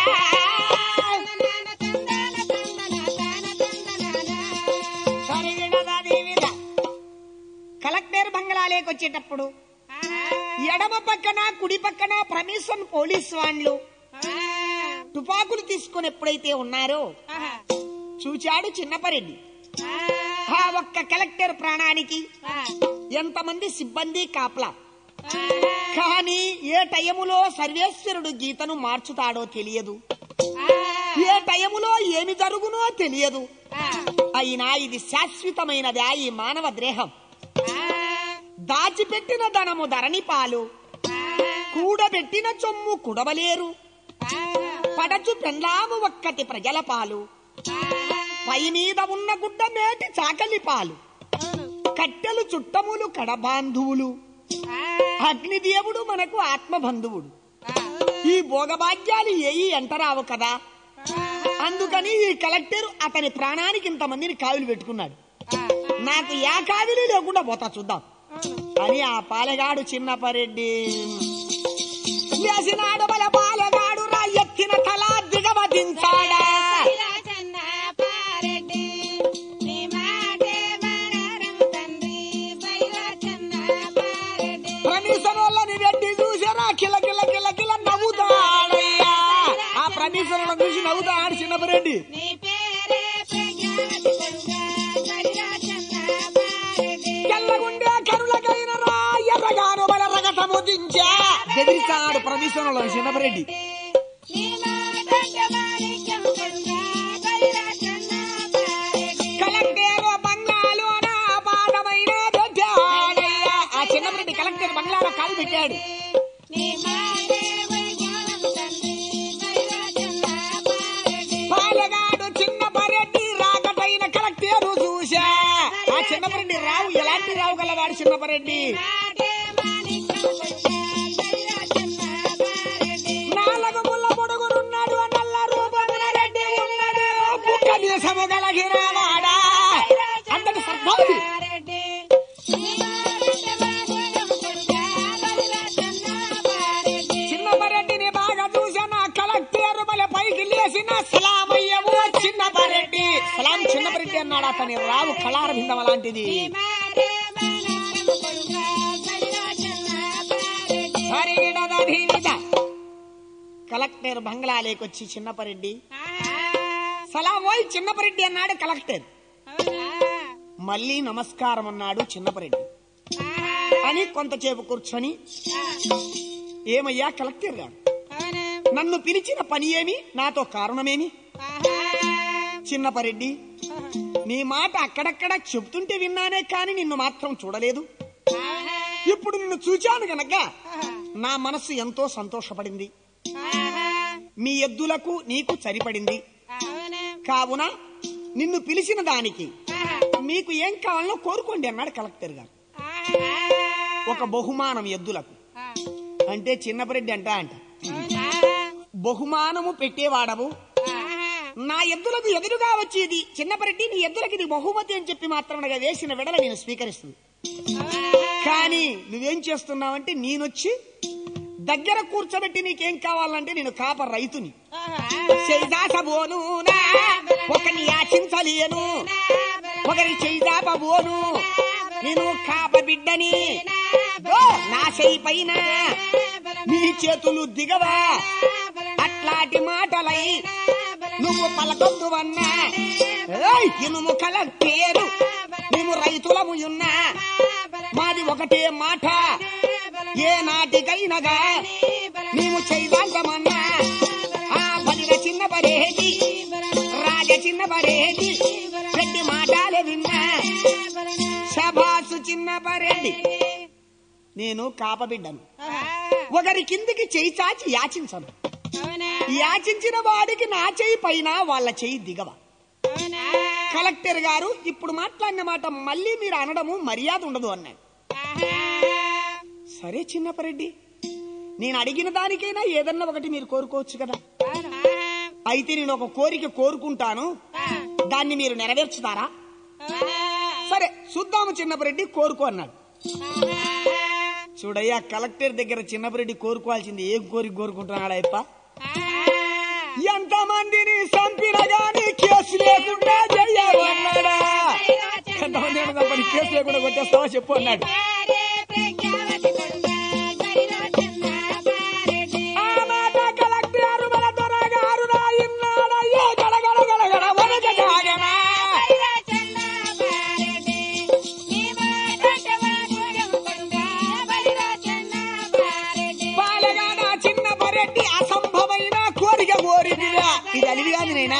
కలెక్టర్ బంగ్లాలోకి వచ్చేటప్పుడు ఎడమ పక్కన కుడి పక్కన ప్రమీసన్ పోలీస్ వాళ్ళు తుపాకులు తీసుకుని ఎప్పుడైతే ఉన్నారో చూచాడు చిన్నపరెడ్డి. ఆ ఒక్క కలెక్టర్ ప్రాణానికి ఎంతమంది సిబ్బంది కాపలా. కానీ ఏ టైములో సర్వేశ్వరుడు గీతను మార్చుతాడో తెలియదు, ఏ టైములో ఏమి జరుగునో తెలియదు. అయినా ఇది శాశ్వతమైనదా ఈ మానవ దేహం? దాచిపెట్టిన ధనము ధరణి పాలు, కూడబెట్టిన చొమ్ము కుడవలేరు. పడచు పెండ్లాము ఒక్కటి ప్రజల పాలు, పై మీద ఉన్న గుడ్డ మేటి చాకలి పాలు. కట్టెలు చుట్టములు కడబాంధువులు, అగ్నిదేవుడు మనకు ఆత్మబంధువుడు. ఈ భోగభాగ్యాలు ఏయి అంటరావు కదా. అందుకని ఈ కలెక్టర్ అతని ప్రాణానికి ఇంతమందిని కావిలు పెట్టుకున్నాడు. నాకు యా కావిలి లేకుండా పోతా చూద్దాం అని ఆ పాలెగాడు చిన్నపరెడ్డి వేసినాడు. బల పాలెగాడు రా ఎత్తిన తల దిగవదించాడా. ప్రమీసనోళ్ళని రెడ్డి చూసారా కిల కిల కిల కిల నవ్వుతాడయ్యా. ఆ ప్రమీసనోళ్ళని చూసి నవ్వుతాడు చిన్నపరెడ్డి. తెల్లగుండే కరులకైన రా ఎర్రగాను బల రగతము దించా బెదిరిస్తాడు ప్రమీసనోళ్ళని చిన్నపరెడ్డి. కలెక్టర్ బంగ్లాలోన పాదమైన పెట్టాడయ్యా. ఆ చిన్నపరెడ్డి కలెక్టర్ బంగ్లాలో కాలు పెట్టాడు. పాలగాడు చిన్నపరెడ్డి రాకటైన కలెక్టర్ చూసా. ఆ చిన్నపరెడ్డి రావు ఎలాంటి రావు గలవాడు చిన్నపరెడ్డి. నాలుగు ముళ్ళ పొడుగునున్నాడు, నల్ల రూపమున రెడ్డి ఉన్నాడు, కుక్క దేశము గలగిరవాడా అంతటి సర్దాది. చిన్నపరెడ్డిని బాగా చూసిన కలెక్టర్ బల పైకి లేసిన సలామయ్యవు చిన్నపరెడ్డి. సలాం చిన్నపరెడ్డి అన్నాడు. అతని రావు కళార భిందం అలాంటిది. కలెక్టర్ బంగ్లాలోకొచ్చి చిన్నపరెడ్డి సలాం ఓయ్ చిన్నపరెడ్డి అన్నాడు కలెక్టర్. మళ్ళీ నమస్కారం అన్నాడు చిన్నపరెడ్డి అని కొంతసేపు కూర్చొని, ఏమయ్యా కలెక్టర్ గారు, నన్ను పిలిచిన పని ఏమి, నాతో కారణమేమి? చిన్నపరెడ్డి, నీ మాట అక్కడక్కడ చెబుతుంటే విన్నానే కాని నిన్ను మాత్రం చూడలేదు. ఇప్పుడు నిన్ను చూచాను గనక నా మనస్సు ఎంతో సంతోషపడింది. మీ ఎద్దులకు నీకు సరిపడింది. కావున నిన్ను పిలిచిన దానికి మీకు ఏం కావాలో కోరుకోండి అన్నాడు కలెక్టర్ గారు. ఒక బహుమానం ఎద్దులకు అంటే చిన్నపరెడ్డి అంట అంట బహుమానము పెట్టేవాడవు, నా ఎద్దులకు ఎదురుగా వచ్చేది చిన్నపరెడ్డి, నీ ఎద్దులకి ఇది బహుమతి అని చెప్పి మాత్రమే వేసిన వెడల నేను స్వీకరిస్తుంది. కానీ నువ్వేం చేస్తున్నావంటే నేనొచ్చి దగ్గర కూర్చోబెట్టి నీకేం కావాలంటే నేను కాప రైతుని చేయిదాసబోను, ఒకరిని యాచించలేను, ఒకరి చేయిదాపబోను, నేను కాప బిడ్డని. నా చేయి పైన నీ చేతులు దిగవా, అట్లాంటి మాటలై నువ్వు పలకొద్దువన్నా. ఇనుము కలెక్టరు మేము రైతులము ఉన్నా, మాది ఒకటే మాట, ఏ నాటికైనగా మేము చేయగలమన్నా. ఆ బలిన చిన్న పరేటి రాజ చిన్న పరేటి పెట్టి మాటలే విన్నా. శభాసు చిన్న పరేటి, నేను కాపబిడ్డను, ఒకరి కిందికి చేయి చాచి యాచించను. యాచించిన వాడికి నా చేయి పైన వాళ్ళ చేయి దిగవ. కలెక్టర్ గారు ఇప్పుడు మాట్లాడిన మాట మళ్ళీ మీరు అనడము మర్యాద ఉండదు అన్నాడు. సరే చిన్నపరెడ్డి, నేను అడిగిన దానికైనా ఏదన్నా ఒకటి మీరు కోరుకోవచ్చు కదా. అయితే నేను ఒక కోరిక కోరుకుంటాను, దాన్ని మీరు నెరవేర్చుతారా? సరే చూద్దాము చిన్నపరెడ్డి కోరుకో అన్నాడు. చూడయ్యా కలెక్టర్ దగ్గర చిన్నపరెడ్డి కోరుకోవాల్సింది ఏం కోరిక కోరుకుంటున్నాడు అయ్యప్ప? ఎంతమందిని చంపినా గాని కేసు లేకుండా చెయ్యమన్నాడా? ఎంతమంది చంపని కేసు లేకుండా కొట్టేస్తావా చెప్పు అన్నాడు. ఇది అలివి కాదు నైనా,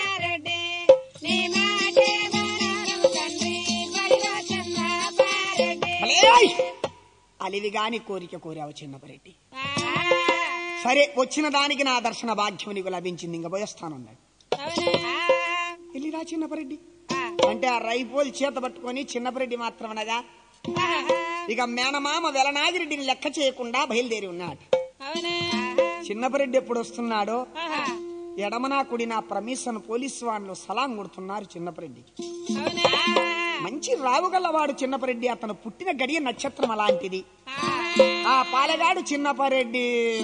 అలివి గాని కోరిక కోరావు చిన్నపరెడ్డి. సరే వచ్చిన దానికి నా దర్శన భాగ్యం నీకు లభించింది, ఇంకా పోయేస్తానన్నాడు. వెళ్ళిరా చిన్నపరెడ్డి అంటే ఆ రైపోల్ చేత పట్టుకొని చిన్నపరెడ్డి మాత్రం అనగా ఇక మేనమామ వెలనాగిరెడ్డిని లెక్క చేయకుండా బయలుదేరి ఉన్నాడు. చిన్నపరెడ్డి ఎప్పుడు వస్తున్నాడో ఎడమనా కుడి నా ప్రమీసను పోలీసు వాళ్ళు సలాం కొడుతున్నారు చిన్నపరెడ్డికి. మంచి రావుగల్లవాడు చిన్నపరెడ్డి, అతను పుట్టిన గడియ నక్షత్రం అలాంటిది. ఆ పాలగాడు చిన్నపరెడ్డి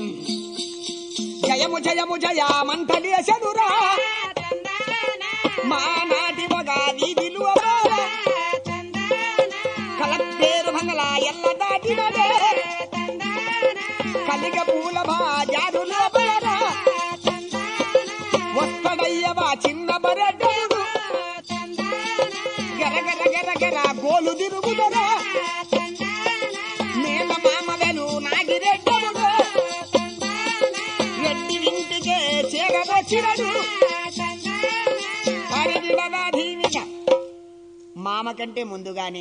జయము జయము జయమంటలేసెనురా మా నాటి మగాది విలువ కలక్టేరు బంగళా ఎల్ల దాటినదే కలిగ పూల బాజారుల వస్తడయ్యవా చిన్నపరెడ్డి గరగర గరగర గోలు తిరుగుదరా మేల మామవెలు నాగిరెడ్డముడు రెడ్డి ఇంటికే చేరవచ్చినడు. మామ కంటే ముందుగానే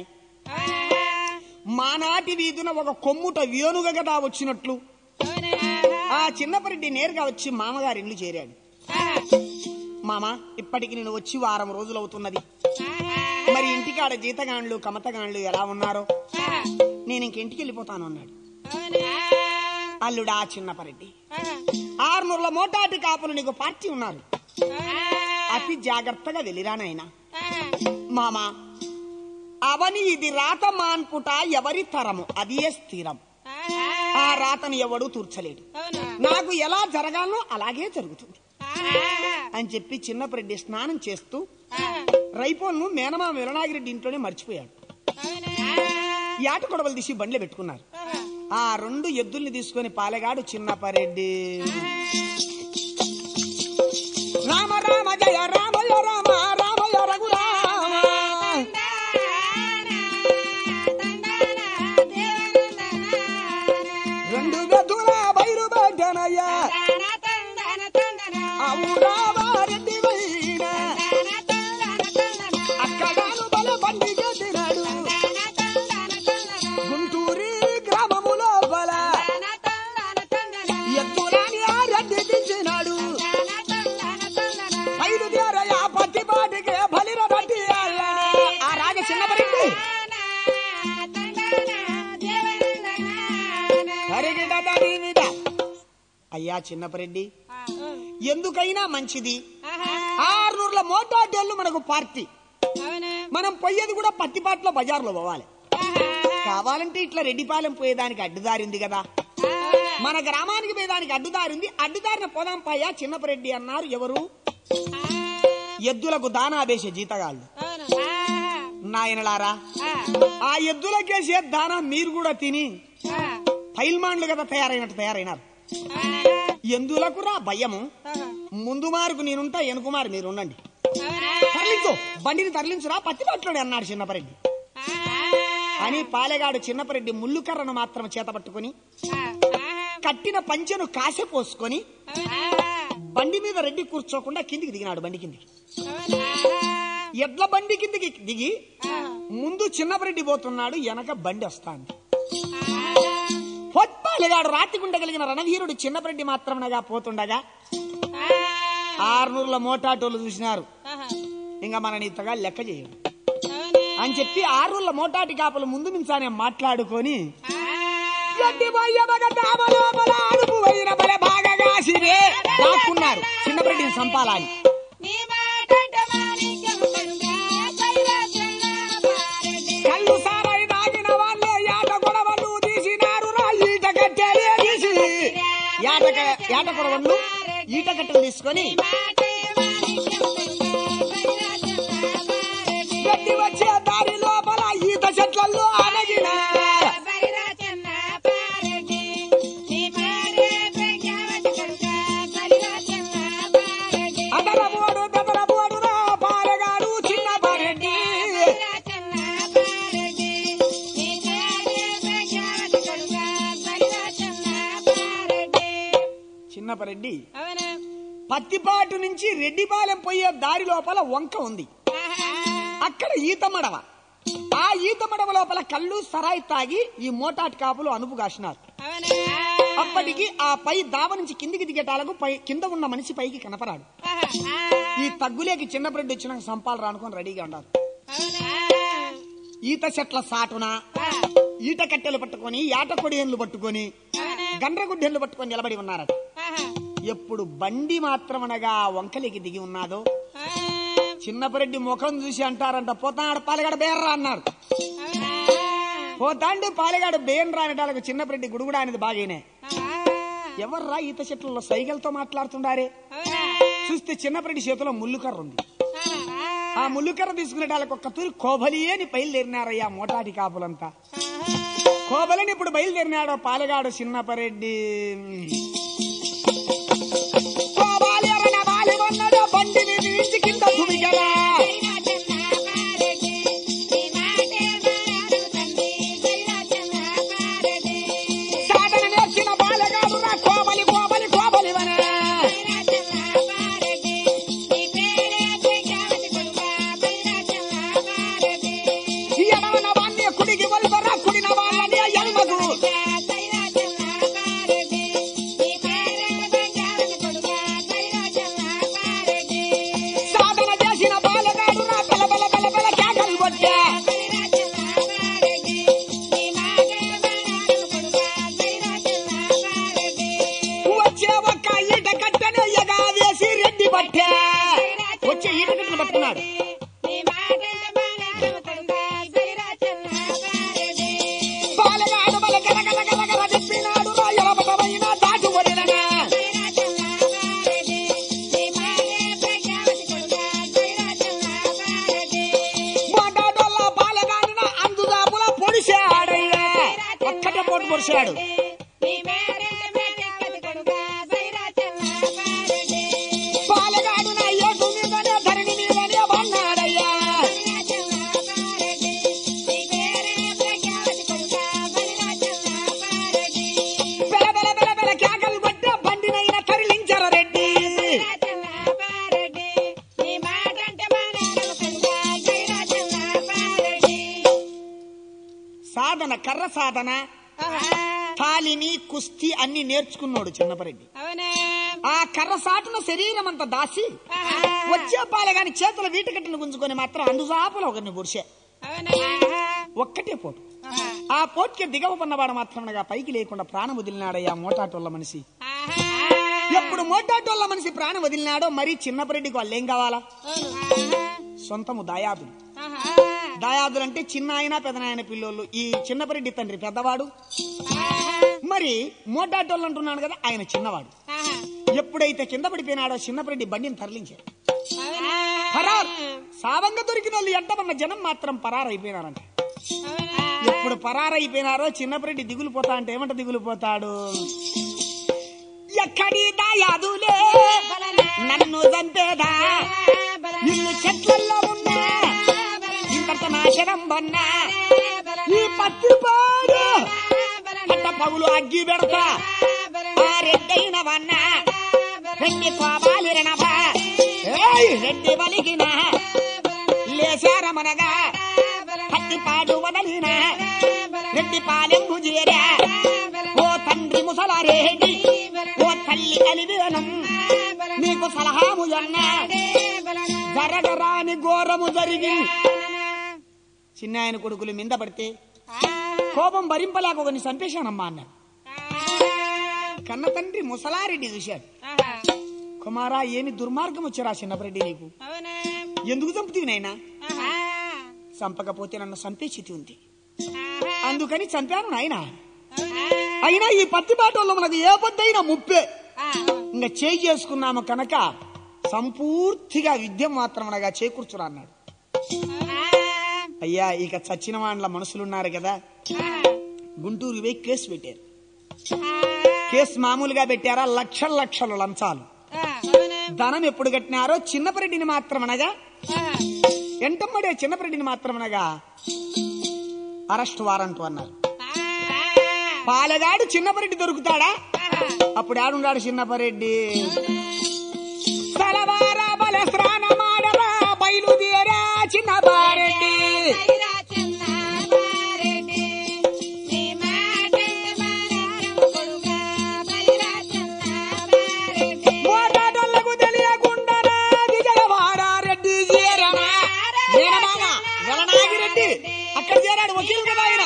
మానాటి వీధున ఒక కొమ్ముట వేణుగ గదా వచ్చినట్లు ఆ చిన్నపరెడ్డి నేరుగా వచ్చి మామగారి ఇల్లు చేరాడు. మామ ఇప్పటికి నేను వచ్చి వారం రోజులు అవుతున్నది, మరి ఇంటికాడ జీతగాండ్లు కమతగాండ్లు ఎలా ఉన్నారో, నేను ఇంకింటికి వెళ్ళిపోతాను అన్నాడు. అల్లుడా చిన్నపరెడ్డి, ఆరునూర్ల మోటాటి కాపులు నీకు పార్టీ ఉన్నారు, అతి జాగ్రత్తగా వెళ్ళిరానైనా. మామ అవని ఇది రాత మాన్పుట ఎవరి తరము అది ఏ స్థిరం, ఆ రాతను ఎవడు తూర్చలేడు, నాకు ఎలా జరగాలో అలాగే జరుగుతుంది అని చెప్పి చిన్నపరెడ్డి స్నానం చేస్తూ రైపోన్ను మేనమామ వెలనాగిరెడ్డి ఇంట్లోనే మర్చిపోయాడు. యాట కొడవలు తీసి బండ్లు పెట్టుకున్నారు. ఆ రెండు ఎద్దుల్ని తీసుకొని పాలెగాడు చిన్నపరెడ్డి రామ రామ జయ రామయ్య రామ రామయ్య రఘురామ రెండు గదుల బయలు బడ్డనయ్యా అవురావారెడ్డి వైన అక్కడాను బల బండి గదిరాడు గుంటూరి గ్రామములో బల ఎత్తురాని ఆ రెడ్డి దించినాడు బయలుదేరయా పత్తి పాటికే బలిర బట్టి ఆ రాజ చిన్నపరెడ్డి అయ్యా చిన్నపరెడ్డి ఎందుకైనా మంచిది, ఆరునూర్ల మోటార్లు మనకు పార్టీ, మనం పోయేది కూడా పత్తిపాట్లో బజార్లో పోవాలి. కావాలంటే ఇట్లా రెడ్డిపాలెం పోయేదానికి అడ్డుదారి ఉంది కదా, మన గ్రామానికి పోయేదానికి అడ్డుదారి ఉంది, అడ్డుదారిన పోదాం పయ్యా చిన్నపరెడ్డి అన్నారు. ఎవరు? ఎద్దులకు దానాబేసే జీతగాళ్ళు. నాయనలారా ఆ ఎద్దులకేసే దానా మీరు కూడా తిని పైల్మాన్లు కదా తయారైనట్టు తయారైనారు. ఎందులకు రా భయము, ముందు మారుకు నేనుంటా, వెనుకుమారు మీరు ఉండండి, తరలించు బండిని తరలించురా పత్తిపాట్లోనే అన్నాడు చిన్నపరెడ్డి. అని పాలెగాడు చిన్నపరెడ్డి ముళ్ళు కర్రను మాత్రం చేత పట్టుకుని కట్టిన పంచెను కాసె పోసుకొని బండి మీద రెడ్డి కూర్చోకుండా కిందికి దిగినాడు. బండి కిందికి ఎడ్ల బండి కిందికి దిగి ముందు చిన్నపరెడ్డి పోతున్నాడు, వెనక బండి వస్తాంది. పొత్పాలిగాడు రాతిగుండ కలిగిన రణధీరుడు చిన్నపరెడ్డి మాత్రమనగా పోతుండగా ఆరునూర్ల మోటాటోలు చూసినారు, ఇంకా మన నీతగా లెక్క చేయడు అని చెప్పి ఆరునూర్ల మోటాటి కాపులు ముందు నుంచానే మాట్లాడుకొని దాక్కున్నారు చిన్నపరెడ్డిని సంపాలని. కొడవళ్ళు ఈట కట్టలు తీసుకొని గట్టి వచ్చే దారి లోపల ఈత చెట్లలో అనగిన అదరబోడు దదరబోడు రా పాలగాడు చిన్నపరెడ్డి చిన్నపరెడ్డి పత్తిపాటు నుంచి రెడ్డిపాలెం పోయే దారి లోపల వంక ఉంది. అక్కడ ఈత మడవ. ఆ ఈత మడవ లోపల కళ్ళు సరాయి తాగి ఈ మోటాటి కాపులు అనుపు కాసినారు. అప్పటికి ఆ పై దావ నుంచి కిందికి దిగేటాలకు పై కింద ఉన్న మనిషి పైకి కనపరాడు. ఈ తగ్గులేకి చిన్నపరెడ్డి వచ్చిన సంపాలు రానుకొని రెడీగా ఉన్నారు. ఈత చెట్ల సాటున ఈట కట్టెలు పట్టుకొని యాట కొడియన్లు పట్టుకొని గండ్రగుడ్డెన్లు పట్టుకొని నిలబడి ఉన్నారట. ఎప్పుడు బండి మాత్రమనగా వంకలికి దిగి ఉన్నాదో చిన్నపరెడ్డి ముఖం చూసి అంటారంట, పోతాడు పాలగాడు బేర్రా అన్నారు. పోతాండు పాలగాడు బేన్ రానటాలకు చిన్నపరెడ్డి గుడుగుడా అనేది బాగానే. ఎవర్రా ఈత చెట్లలో సైగలతో మాట్లాడుతుండారే చూస్తే చిన్నపరెడ్డి చేతిలో ముల్లుకర్ర ఉంది. ఆ ముల్లుకర్ర తీసుకునేటాలకు ఒక్క తూరి కోబలి అని బయలుదేరినారయ్యా మోటాటి కాపులంతా. కోబలిని ఇప్పుడు బయలుదేరినాడో పాలగాడు చిన్నపరెడ్డి బండిని తీసి కింద దుమిగలా సాధన నేర్చిన బాలగాడు నా కోబలి కోబలి కోబలి వన ఎడవన వాణ్ణి కుడికి వల్వరా కుడిన వాళ్ళని ఎడమకు వచ్చే ఈట కట్టలు పట్టుకున్నాడు. పాలగాడు బల గలగల గలగల చెప్పినాడు రాయలపటమైన దాటు వదిలనా మాటాడోళ్ళ పాలగాడిన అందుదాపుల పొడిశాడయ్యా. ఒక్కటే పోటు పొడిచాడు. సాధన కర్ర సాధన తాలిని కుస్తీ అన్ని నేర్చుకున్నాడు చిన్నపరెడ్డి. ఆ కర్ర సాటున శరీరం అంతా దాసి వచ్చే పాలగాని చేతుల వీటికట్టును గుంజుకొని మాత్రం అందుసాపులో ఒకరిని బుడిసే ఒక్కటే పోటు. ఆ పోటుకి దిగవ పన్నవాడు మాత్రమనగా పైకి లేకుండా ప్రాణం వదిలినాడయ్యా మోటాటోళ్ళ మనిషి. ఎప్పుడు మోటాటోళ్ళ మనిషి ప్రాణం వదిలినాడో మరి చిన్నపరెడ్డికి వాళ్ళు ఏం కావాలా? సొంతము దాయాదులు. దాయాదులు అంటే చిన్న ఆయన పెదనాయన పిల్లోళ్ళు. ఈ చిన్నపరెడ్డి తండ్రి పెద్దవాడు, మరి మోటాటోళ్ళు అంటున్నాడు కదా ఆయన చిన్నవాడు. ఎప్పుడైతే కింద పడిపోయినాడో చిన్నపరెడ్డి బండిని తరలించాడు. పరార్ సావంగా దొరికిన వాళ్ళు ఎంటమన్న జనం మాత్రం పరారైపోయినారంట. ఎప్పుడు పరారైపోయినారో చిన్నపరెడ్డి దిగులు పోతా అంటే ఏమంట దిగులు పోతాడు, ఎక్కడి దాయాదులే నన్ను చంపేదా, నిన్ను చెట్లలో ఉన్నా ఇంత నాశనం బన్నా, ఈ పత్తిపాడు పట్ట పగులు అగ్గి పెడతా, ఆ రెడ్డైన వన్నా రెడ్డి కోబాలిరనబా, రెడ్డి వలిగిన లేచారమనగా పత్తిపాడు వదలిన రెడ్డి పాలెంగు చేరా, ఓ తండ్రి ముసలారేడి ఓ తల్లి కలివేనం నీకు సలహాము అన్నా, జరగరాని ఘోరము జరిగి చిన్న ఆయన కొడుకులు మింద పడితే కోపం భరింపలేక ఒకరిని చంపేశానమ్మా అన్నాడు. కన్న తండ్రి ముసలారెడ్డి చూశాడు, కుమారా ఏమి దుర్మార్గం వచ్చారా చిన్నపరెడ్డి నీకు, ఎందుకు చంపుతీవి నైనా, చంపకపోతే నన్ను చంపే స్థితి ఉంది, అందుకని చంపాను నాయన. అయినా ఈ పత్తిపాటోళ్ళు మనకు ఏ పొద్దైనా ముప్పే, ఇంకా చేయి చేసుకున్నాము కనుక సంపూర్తిగా విద్య మాత్రమనగా చేకూర్చురా అన్నాడు. అయ్యా ఇక చచ్చిన వాళ్ళ మనుషులున్నారు కదా, గుంటూరు పోయి కేసు పెట్టారు. కేసు మామూలుగా పెట్టారా, లక్షల లక్షలు లంచాలు. ధనం ఎప్పుడు కట్టినారో చిన్నపరెడ్డిని మాత్రమనగా ఎంటమ్మడే చిన్నపరెడ్డిని మాత్రమనగా అరెస్ట్ వారంట్ అన్నారు. పాలగాడు చిన్నపరెడ్డి దొరుకుతాడా? అప్పుడు ఆడున్నాడు చిన్నపరెడ్డి. సలవారా బల స్నానమాడరా బయలుదేరా చిన్నపారెడ్డి. మోటాడోళ్లకు తెలియకుండా విజయవాడ రెడ్డి చేరనా వెలనాగిరెడ్డి అక్కడ చేరాడు. వకీలు కదా ఆయన.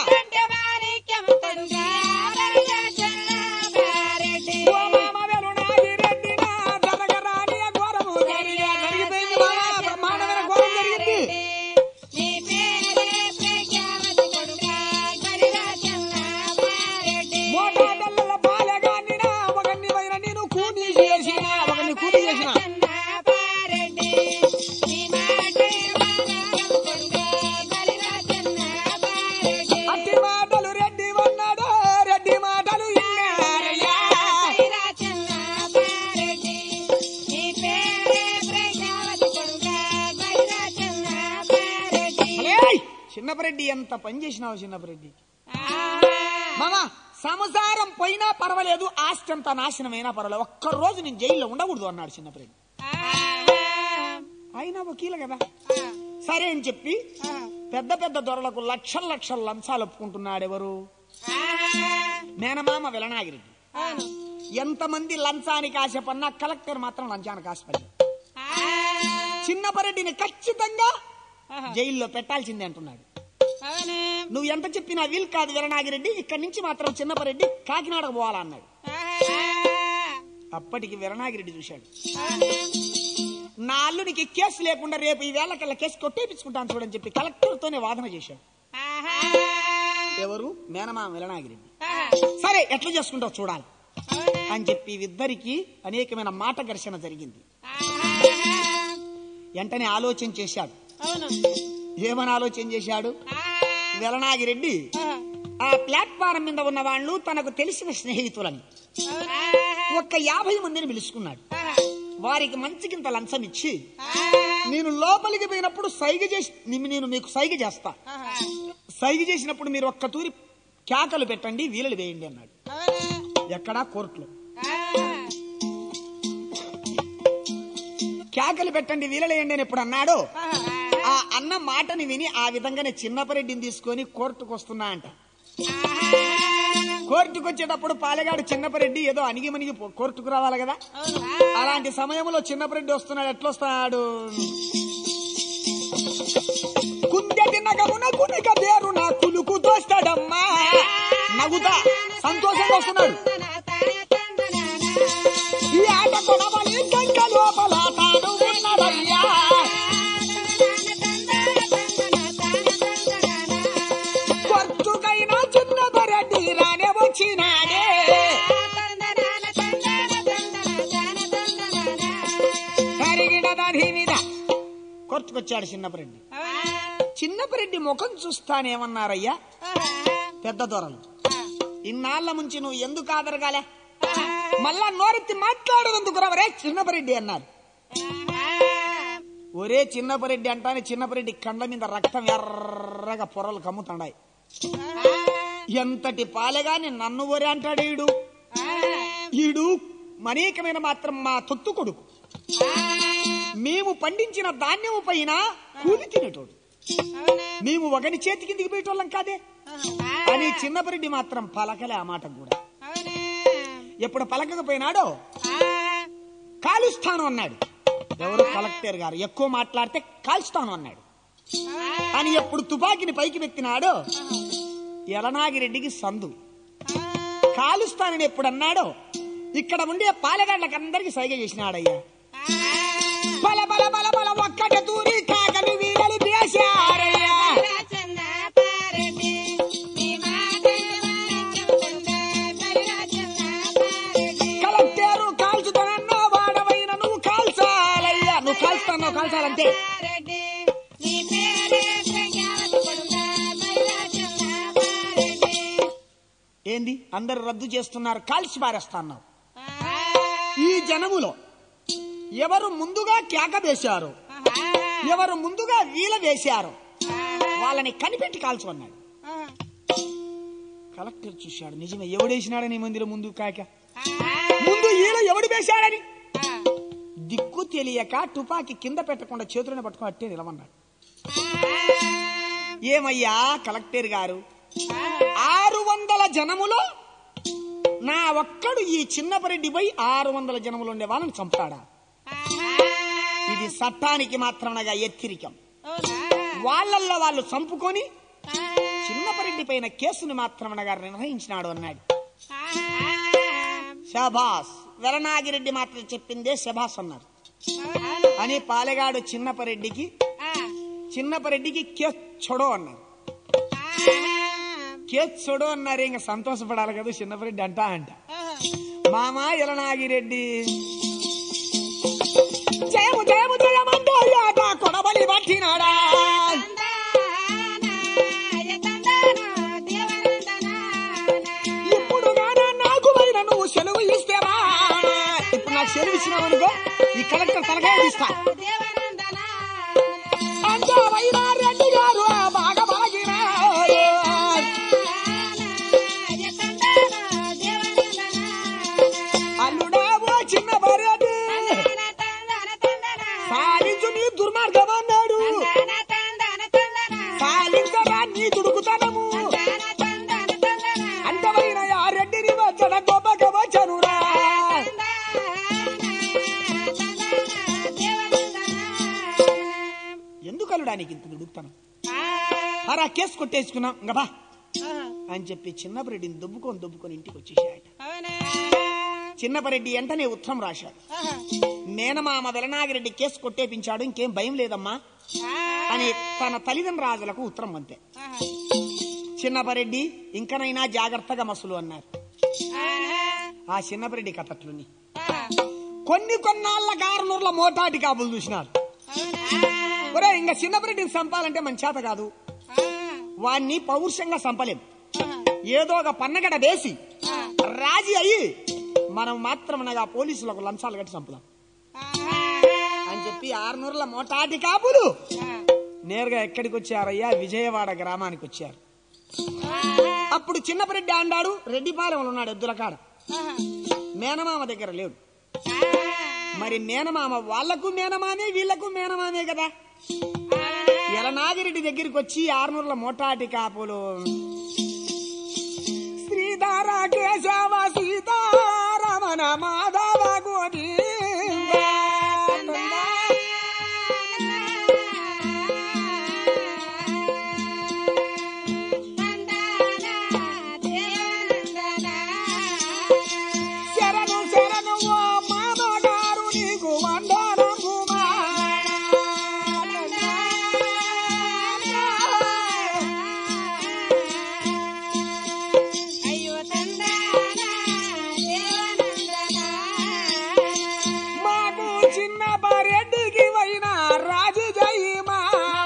చిన్నపరెడ్డి ఎంత పని చేసినావు చిన్నపరెడ్డి. మామా సంసారం పోయినా పర్వాలేదు, ఆస్తి అంతా నాశనమైనా పర్వాలేదు, ఒక్క రోజు నేను జైల్లో ఉండకూడదు అన్నాడు చిన్నపరెడ్డి. అయినా వకీలు కదా సరే అని చెప్పి పెద్ద పెద్ద దొరలకు లక్షల లక్షల లంచాలు ఒప్పుకుంటున్నాడు. ఎవరు? మేనమామ వెలనాగిరెడ్డి. ఎంతమంది లంచానికి ఆశపడినా కలెక్టర్ మాత్రం లంచానికి ఆశపడ్డాడు. చిన్నపరెడ్డిని ఖచ్చితంగా జైల్లో పెట్టాల్సిందే అంటున్నాడు. నువ్వు ఎంత చెప్పినా వీలు కాదు వెలనాగిరెడ్డి, ఇక్కడి నుంచి మాత్రం చిన్నపరెడ్డి కాకినాడకు పోవాలా అన్నాడు. అప్పటికి వెలనాగిరెడ్డి చూశాడు, నా అల్లునికి కేసు లేకుండా రేపు ఈ వేళకల్లా కేసు కొట్టేపించుకుంటాను చూడని చెప్పి కలెక్టర్ తోనే వాదన చేశాడు. ఎవరు? మేనమామ వెలనాగిరెడ్డి. సరే ఎట్లా చేసుకుంటావు చూడాలి అని చెప్పి ఇద్దరికి అనేకమైన మాట ఘర్షణ జరిగింది. వెంటనే ఆలోచన చేశాడు. ఏమని ఆలోచన చేశాడు? వెలనాగిరెడ్డి ఆ ప్లాట్ఫారం మీద ఉన్న వాళ్ళు తనకు తెలిసిన స్నేహితులని ఒక్క యాభై మందిని పిలుచుకున్నాడు. వారికి మంచికింత లంచం ఇచ్చి నేను లోపలికి పోయినప్పుడు సైగ చేసి నేను మీకు సైగ చేస్తా, సైగ చేసినప్పుడు మీరు ఒక్క తూరి కేకలు పెట్టండి, వీలలు వేయండి అన్నాడు. ఎక్కడా? కోర్టులో. కేకలు పెట్టండి వీలలేయండి అని ఎప్పుడు అన్నాడో ఆ అన్న మాటని విని ఆ విధంగానే చిన్నపరెడ్డిని తీసుకొని కోర్టుకు వస్తున్నా అంట. కోర్టుకు వచ్చేటప్పుడు పాలెగాడు చిన్నపరెడ్డి ఏదో అణిగి మణిగి కోర్టుకు రావాలి కదా, అలాంటి సమయంలో చిన్నపరెడ్డి వస్తున్నాడు. ఎట్లా వస్తున్నాడు? కుందెటి నగమున కునిక పేరు నా కులుకు దోస్తాడమ్మా, నవ్వుతా సంతోషంగా వస్తున్నాడు. ఈ ఆట కొనవలి గంగ లోపల తాను ఉన్నదయ్యా, కొట్టుకైనా చిన్నపరెడ్డి రానే వచ్చినాడే, కరిగిన దాని మీద కొట్టుకొచ్చాడు చిన్నపరెడ్డి. చిన్నపరెడ్డి ముఖం చూస్తానేమన్నారయ్యా పెద్ద దొరలు, ఇన్నాళ్ల ముంచి నువ్వు ఎందుకు ఆదరగాలే, మళ్ళా నోరెత్తి మాట్లాడేందుకు రవరే చిన్నపరెడ్డి అన్నారు. ఒరే చిన్నపరెడ్డి అంటానే చిన్నపరెడ్డి కండ్ల మీద రక్తం ఎర్రగా పొరలు కమ్ముతాడాయి. ఎంతటి పాలెగాని నన్ను ఒరే అంటాడు ఈడు, ఈడు అనేకమైన మాత్రం మా తొత్తు కొడుకు, మేము పండించిన ధాన్యము పైన కూలి తినేటోడు, మేము ఒకని చేతి కిందికి పోయేటోళ్ళం కాదే అని చిన్నపరెడ్డి మాత్రం పలకలే ఆ మాట కూడా. ఎప్పుడు పలకకపోయినాడో కాలుస్తాను అన్నాడు. ఎవరు? కలెక్టర్ గారు. ఎక్కువ మాట్లాడితే కాల్స్తాను అన్నాడు అని ఎప్పుడు తుపాకిని పైకి పెట్టినాడో వెలనాగిరెడ్డికి సందు. కాలుస్తానని ఎప్పుడు అన్నాడో ఇక్కడ ఉండే పాలెగాళ్ళకి అందరికి సైగ చేసినాడయ్యా. బల బల బల బల ఒక్కట తూరి కాకలు వీరలు వేశారయ్యా. కలెక్టరు ఏంది అందరు రద్దు చేస్తున్నారు, కాల్చి పారేస్తాన్నావు. ఈ జనములో ఎవరు ముందుగా కేక వేశారు, ఎవరు ముందుగా వీల వేశారు వాళ్ళని కనిపెట్టి కాల్చు అన్నాడు. కలెక్టర్ చూశాడు, నిజమే ఎవడేసినాడని మందిరం ముందు కాక ముందు ఈల ఎవడు వేశాడని దిక్కు తెలియక తుపాకి కింద పెట్టకుండా చేతులను పట్టుకుని అట్టే నిలవన్నాడు. ఏమయ్యా కలెక్టర్ గారు, ఆరు వందల జనములో నా ఒక్కడు ఈ చిన్నపరెడ్డి పోయి ఆరు వందల జనములు ఉండే వాళ్ళని చంపాడా? ఇది చట్టానికి మాత్రమనగా హెచ్చరికం. వాళ్ళల్లో వాళ్ళు చంపుకొని చిన్నపరెడ్డి పైన కేసుని మాత్రమనగా నిర్ణయించినాడు అన్నాడు. శభాస్, వెలనాగిరెడ్డి మాత్రం చెప్పిందే శభాస్ అన్నారు అని పాలెగాడు చిన్నపరెడ్డికి చిన్నపరెడ్డికి కేసు చొడో అన్నారు. కేసు చొడో అన్నారు. ఇంకా సంతోషపడాలి కదా చిన్నపరెడ్డి అంటా అంట. మామా ఎలనాగిరెడ్డి జయము జయము జయమంటూ కొడబలి పట్టినాడా, ఇప్పుడు నాకు పైన నువ్వు సెలవు ఇస్తేవా? ఇప్పుడు నాకు సెలవు ఇచ్చినావనుకో ఈ కలెక్టర్ తలకాయ తీస్తా అంటే వైరారెడ్డి గారు బాగా బాగినారు. అల్లుడా ఓ చిన్న భార్యది సాలించు నీ దుర్మార్గం అన్నాడు, సాలించరా నీ దుడుకుతనము అంతమైన ఆ రెడ్డిని వచ్చడ గొప్పక వచ్చనురా. ఎందుకు అల్లుడానికి ఇంత దుడుకుతాను? అరా కేసు కొట్టేసుకున్నాం గబా అని చెప్పి చిన్నపరెడ్డిని దుబ్బుకొని దుబ్బుకొని ఇంటికి వచ్చేసాడు. చిన్నపరెడ్డి వెంటనే ఉత్తరం రాశాడు. మేనమామ వెలనాగిరెడ్డి కేసు కొట్టేపించాడు, ఇంకేం భయం లేదమ్మా అని తన తల్లిదండ్రులకు ఉత్తరం పంపే. చిన్నపరెడ్డి ఇంకనైనా జాగ్రత్తగా మసులు అన్నారు. ఆ చిన్నపరెడ్డి కథట్లుని కొన్ని కొన్నాళ్ళ గారనూర్ల మోటాటి కాపులు చూసినారు. ఒరే ఇంకా చిన్నపరెడ్డిని చంపాలంటే మన చేత కాదు, వాణ్ణి పౌరుషంగా చంపలేం, ఏదో ఒక పన్నగడ వేసి రాజీ అయ్యి మనం మాత్రమనగా పోలీసులకు లంచాలు కట్టి చంపుదాం అని చెప్పి ఆరునూర్ల మోటాటి కాపులు నేరుగా ఎక్కడికి వచ్చారయ్యా? విజయవాడ గ్రామానికి వచ్చారు. అప్పుడు చిన్నపరెడ్డి అన్నాడు, రెడ్డిపాలెంలో ఉన్నాడు ఎద్దుల కాడ, మేనమామ దగ్గర లేడు. మరి మేనమామ వాళ్లకు మేనమానే వీళ్లకు మేనమానే కదా. ఎలనాగిరెడ్డి దగ్గరికి వచ్చి ఆరునూర్ల మోటాటి కాపులు శ్రీధర కేశవ సీతారమణ మాధవ గోవింద శరణు శరణు ఓ మామగారు నీకు వందనము చిన్నపరెడ్డికి వైనా రాజు జయమా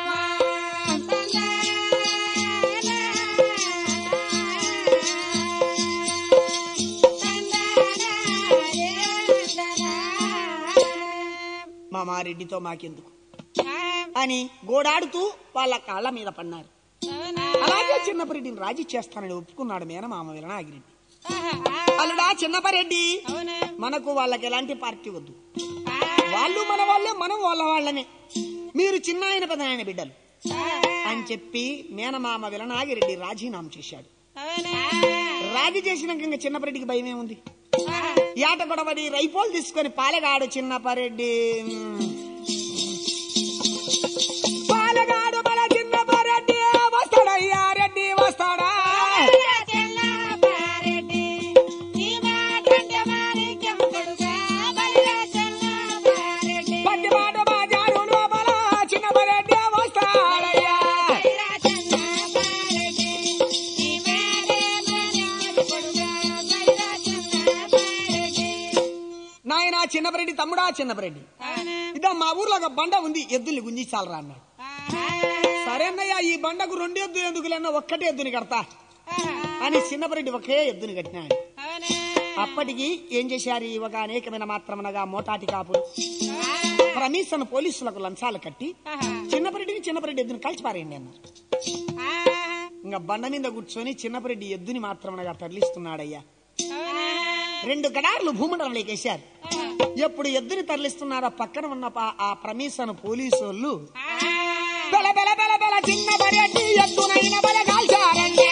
మామారెడ్డితో మాకెందుకు అని గోడాడుతూ వాళ్ళ కాళ్ళ మీద పన్నారు. అలాగే చిన్నపరెడ్డిని రాజీ చేస్తానని ఒప్పుకున్నాడు మేనమామ వెలనాగిరెడ్డి. అల్లుడా చిన్నపరెడ్డి, మనకు వాళ్ళకి ఎలాంటి పార్టీ వద్దు, వాళ్ళు మన వాళ్ళే, మనం వాళ్ళ వాళ్ళనే, మీరు చిన్న ఆయన పెద్ద ఆయన బిడ్డలు అని చెప్పి మేనమామ వెలనాగిరెడ్డి రాజీనామా చేశాడు. రాజీ చేసినాక ఇంకా చిన్నపరెడ్డికి భయమే ఉంది. ఏట గొడవడి రైపోలు తీసుకొని పాలెగాడు చిన్నపరెడ్డి పాలెగాడు మన చిన్నపరెడ్డి వస్తాడయ్యా రెడ్డి వస్తాడా చిన్నపరెడ్డి తమ్ముడా చిన్నపరెడ్డి, ఇదా మా ఊర్లో ఒక బండ ఉంది, ఎద్దుల్ని గుంజించాలరా అన్నాడు. సరేనయ్యా ఈ బండకు రెండు ఎద్దులు ఎందుకులేనా, ఒక్కటే ఎద్దుని కడతా అని చిన్నపరెడ్డి ఒకే ఎద్దుని కట్టినాడు. అప్పటికి ఏం చేశారు? ఒక అనేకమైన మాత్రమనగా మోటాటి కాపులు ప్రమీసన్ పోలీసులకు లంచాలు కట్టి చిన్నపరెడ్డిని చిన్నపరెడ్డి ఎద్దుని కలిసిపారేయండి అన్నారు. ఇంకా బండ మీద కూర్చొని చిన్నపరెడ్డి ఎద్దుని మాత్రమనగా తరలిస్తున్నాడయ్యా. రెండు గడార్లు భూమండలంలోకి వేశారు. ఎప్పుడు ఎద్దుని తరలిస్తున్నారో పక్కన ఉన్న ఆ ప్రమీసన్ పోలీసు వాళ్ళు బెల బెల బెల బెల చిన్నపరెడ్డి ఎద్దునైన బల కాల్చారండి.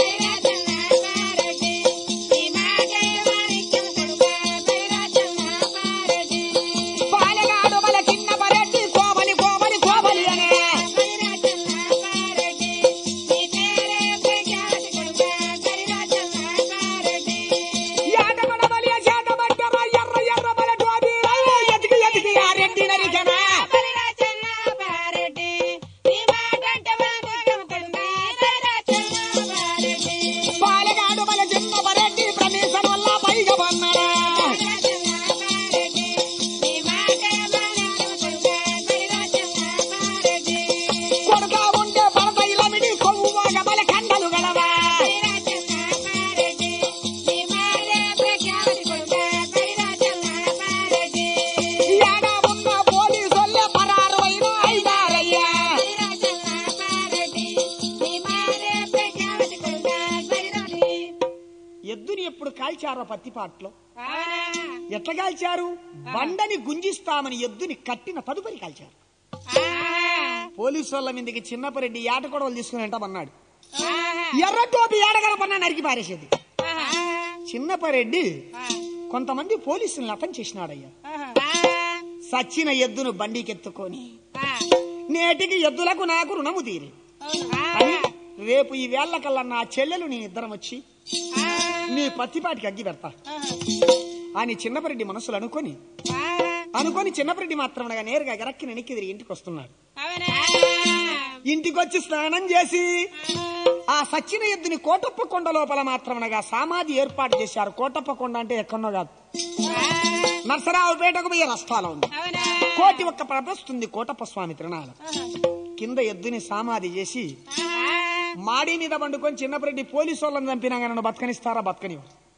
పత్తిపాట్లో ఎట్లా కాల్చారు? బండని గుంజిస్తామని ఎద్దుని కట్టిన తదుపరి కాల్చారు. పోలీసు వాళ్ళ మీదకి చిన్నపరెడ్డి ఏట కొడవలు తీసుకుని ఎంటమన్నాడు. ఎర్ర టోపి ఏడగలపన్నా నరికి పారేసేది. చిన్నపరెడ్డి కొంతమంది పోలీసుల్ని అతం చేసినాడయ్యా. సచ్చిన ఎద్దును బండికెత్తుకొని నేటికి ఎద్దులకు నాకు రుణము తీరి అని రేపు ఈ వేళ్ల కల్లా నా చెల్లెలు నీ ఇద్దరం వచ్చి నీ పత్తిపాటికి అగ్గి పెడతా అని చిన్నపరెడ్డి మనసులు అనుకొని అనుకొని చిన్నపరెడ్డి మాత్రం నేరుగా గరక్కి వెనక్కి తిరిగి ఇంటికి వస్తున్నాడు. ఇంటికొచ్చి స్నానం చేసి ఆ సచ్చిన ఎద్దుని కోటప్ప కొండ లోపల మాత్రమనగా సమాధి ఏర్పాటు చేశారు. కోటప్ప కొండ అంటే ఎక్కడో కాదు, నర్సరావుపేటకు పోయే రస్తాలో ఉంది. కోటి ఒక్క ప్రవస్తుంది కోటప్ప స్వామి తిరణాలు. కింద ఎద్దుని సమాధి చేసి మాడి మీద పండుకొని చిన్నపరెడ్డి పోలీసు వాళ్ళని చంపినాగా నన్ను బతకనిస్తారా? బతకని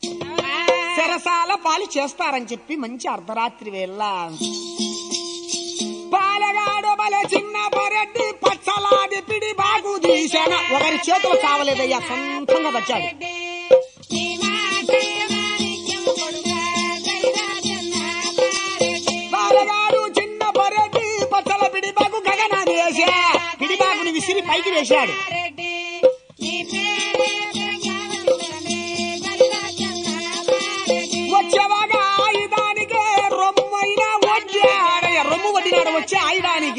చెరసాల పాలు చేస్తారని చెప్పి మంచి అర్ధరాత్రి వేళ పాలగాడు బలే చిన్నపరెడ్డి పచ్చలాది పిడి బాగు తీశాన. ఒకరి చేతులు కావలేదయ్యా, సొంతంగా వచ్చాడు. పాలగాడు చిన్నపరెడ్డి పచ్చల పిడి బాగు గగన వేసా పిడి బాగుని విసిరి పైకి వేశాడు. వచ్చేవాగా ఆయుధానికి రొమ్మైనా వడ్డాడయ్య. రొమ్ము వడ్డినాడు వచ్చే ఆయుధానికి.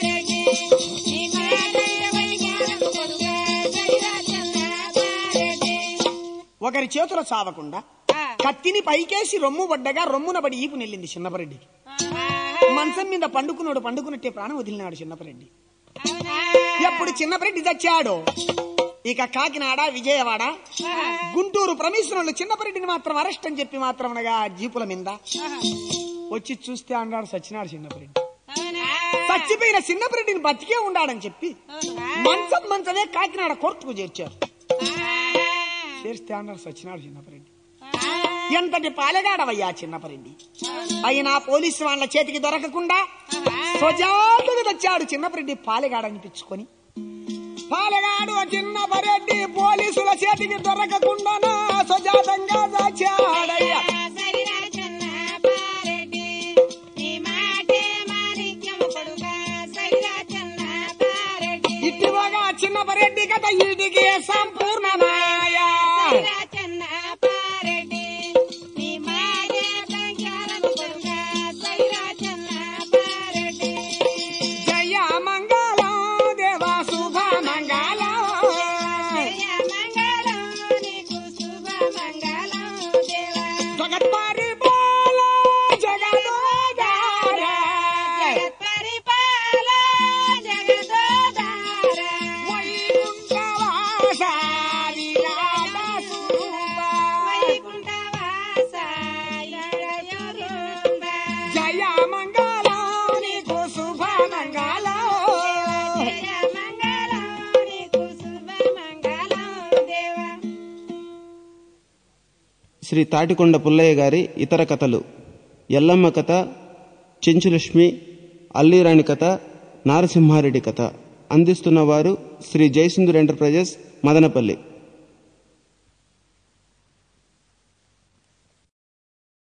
ఒకరి చేతులు చావకుండా కత్తిని పైకేసి రొమ్ము వడ్డగా రొమ్మున పడి ఈపు నెల్లింది చిన్నపరెడ్డికి. మంచం మీద పండుకున్నాడు, పండుకున్నట్టే ప్రాణం వదిలినాడు చిన్నపరెడ్డి. ఎప్పుడు చిన్నపరెడ్డి చచ్చాడు ఇక కాకినాడ, విజయవాడ, గుంటూరు ప్రమీశ్వరులు చిన్నపరెడ్డిని మాత్రం అరెస్ట్ అని చెప్పి మాత్రమనగా జీపుల మీద వచ్చి చూస్తే అన్నాడు సచ్చినాడు చిన్నపరెడ్డి. చచ్చిపోయిన చిన్నపరెడ్డిని బతికే ఉండాడని చెప్పి మంచం మంచమే కాకినాడ కోర్టుకు చేర్చారు. చేస్తే అన్నాడు సచ్చినాడు చిన్నపరెడ్డి. ఎంతటి పాలెగాడవయ్యా చిన్నపరెడ్డి. అయినా పోలీసు వాళ్ళ చేతికి దొరకకుండా స్వజాతుగా తెచ్చాడు చిన్నపరెడ్డి పాలెగాడనిపించుకొని. పాలగాడు చిన్నపరెడ్డి పోలీసుల చేతికి దొరకకుండా స్వజాతంగా దాచాడయ్యా. ఇటువగా చిన్నపరెడ్డి కథ ఈటికి సంపూర్ణమాయా. Bye. శ్రీ తాటికొండ పుల్లయ్య గారి ఇతర కథలు ఎల్లమ్మ కథ, చెంచులక్ష్మి, అల్లీరాణి కథ, నారసింహారెడ్డి కథ. అందిస్తున్నవారు శ్రీ జయసింధుర్ ఎంటర్ప్రైజెస్, మదనపల్లి.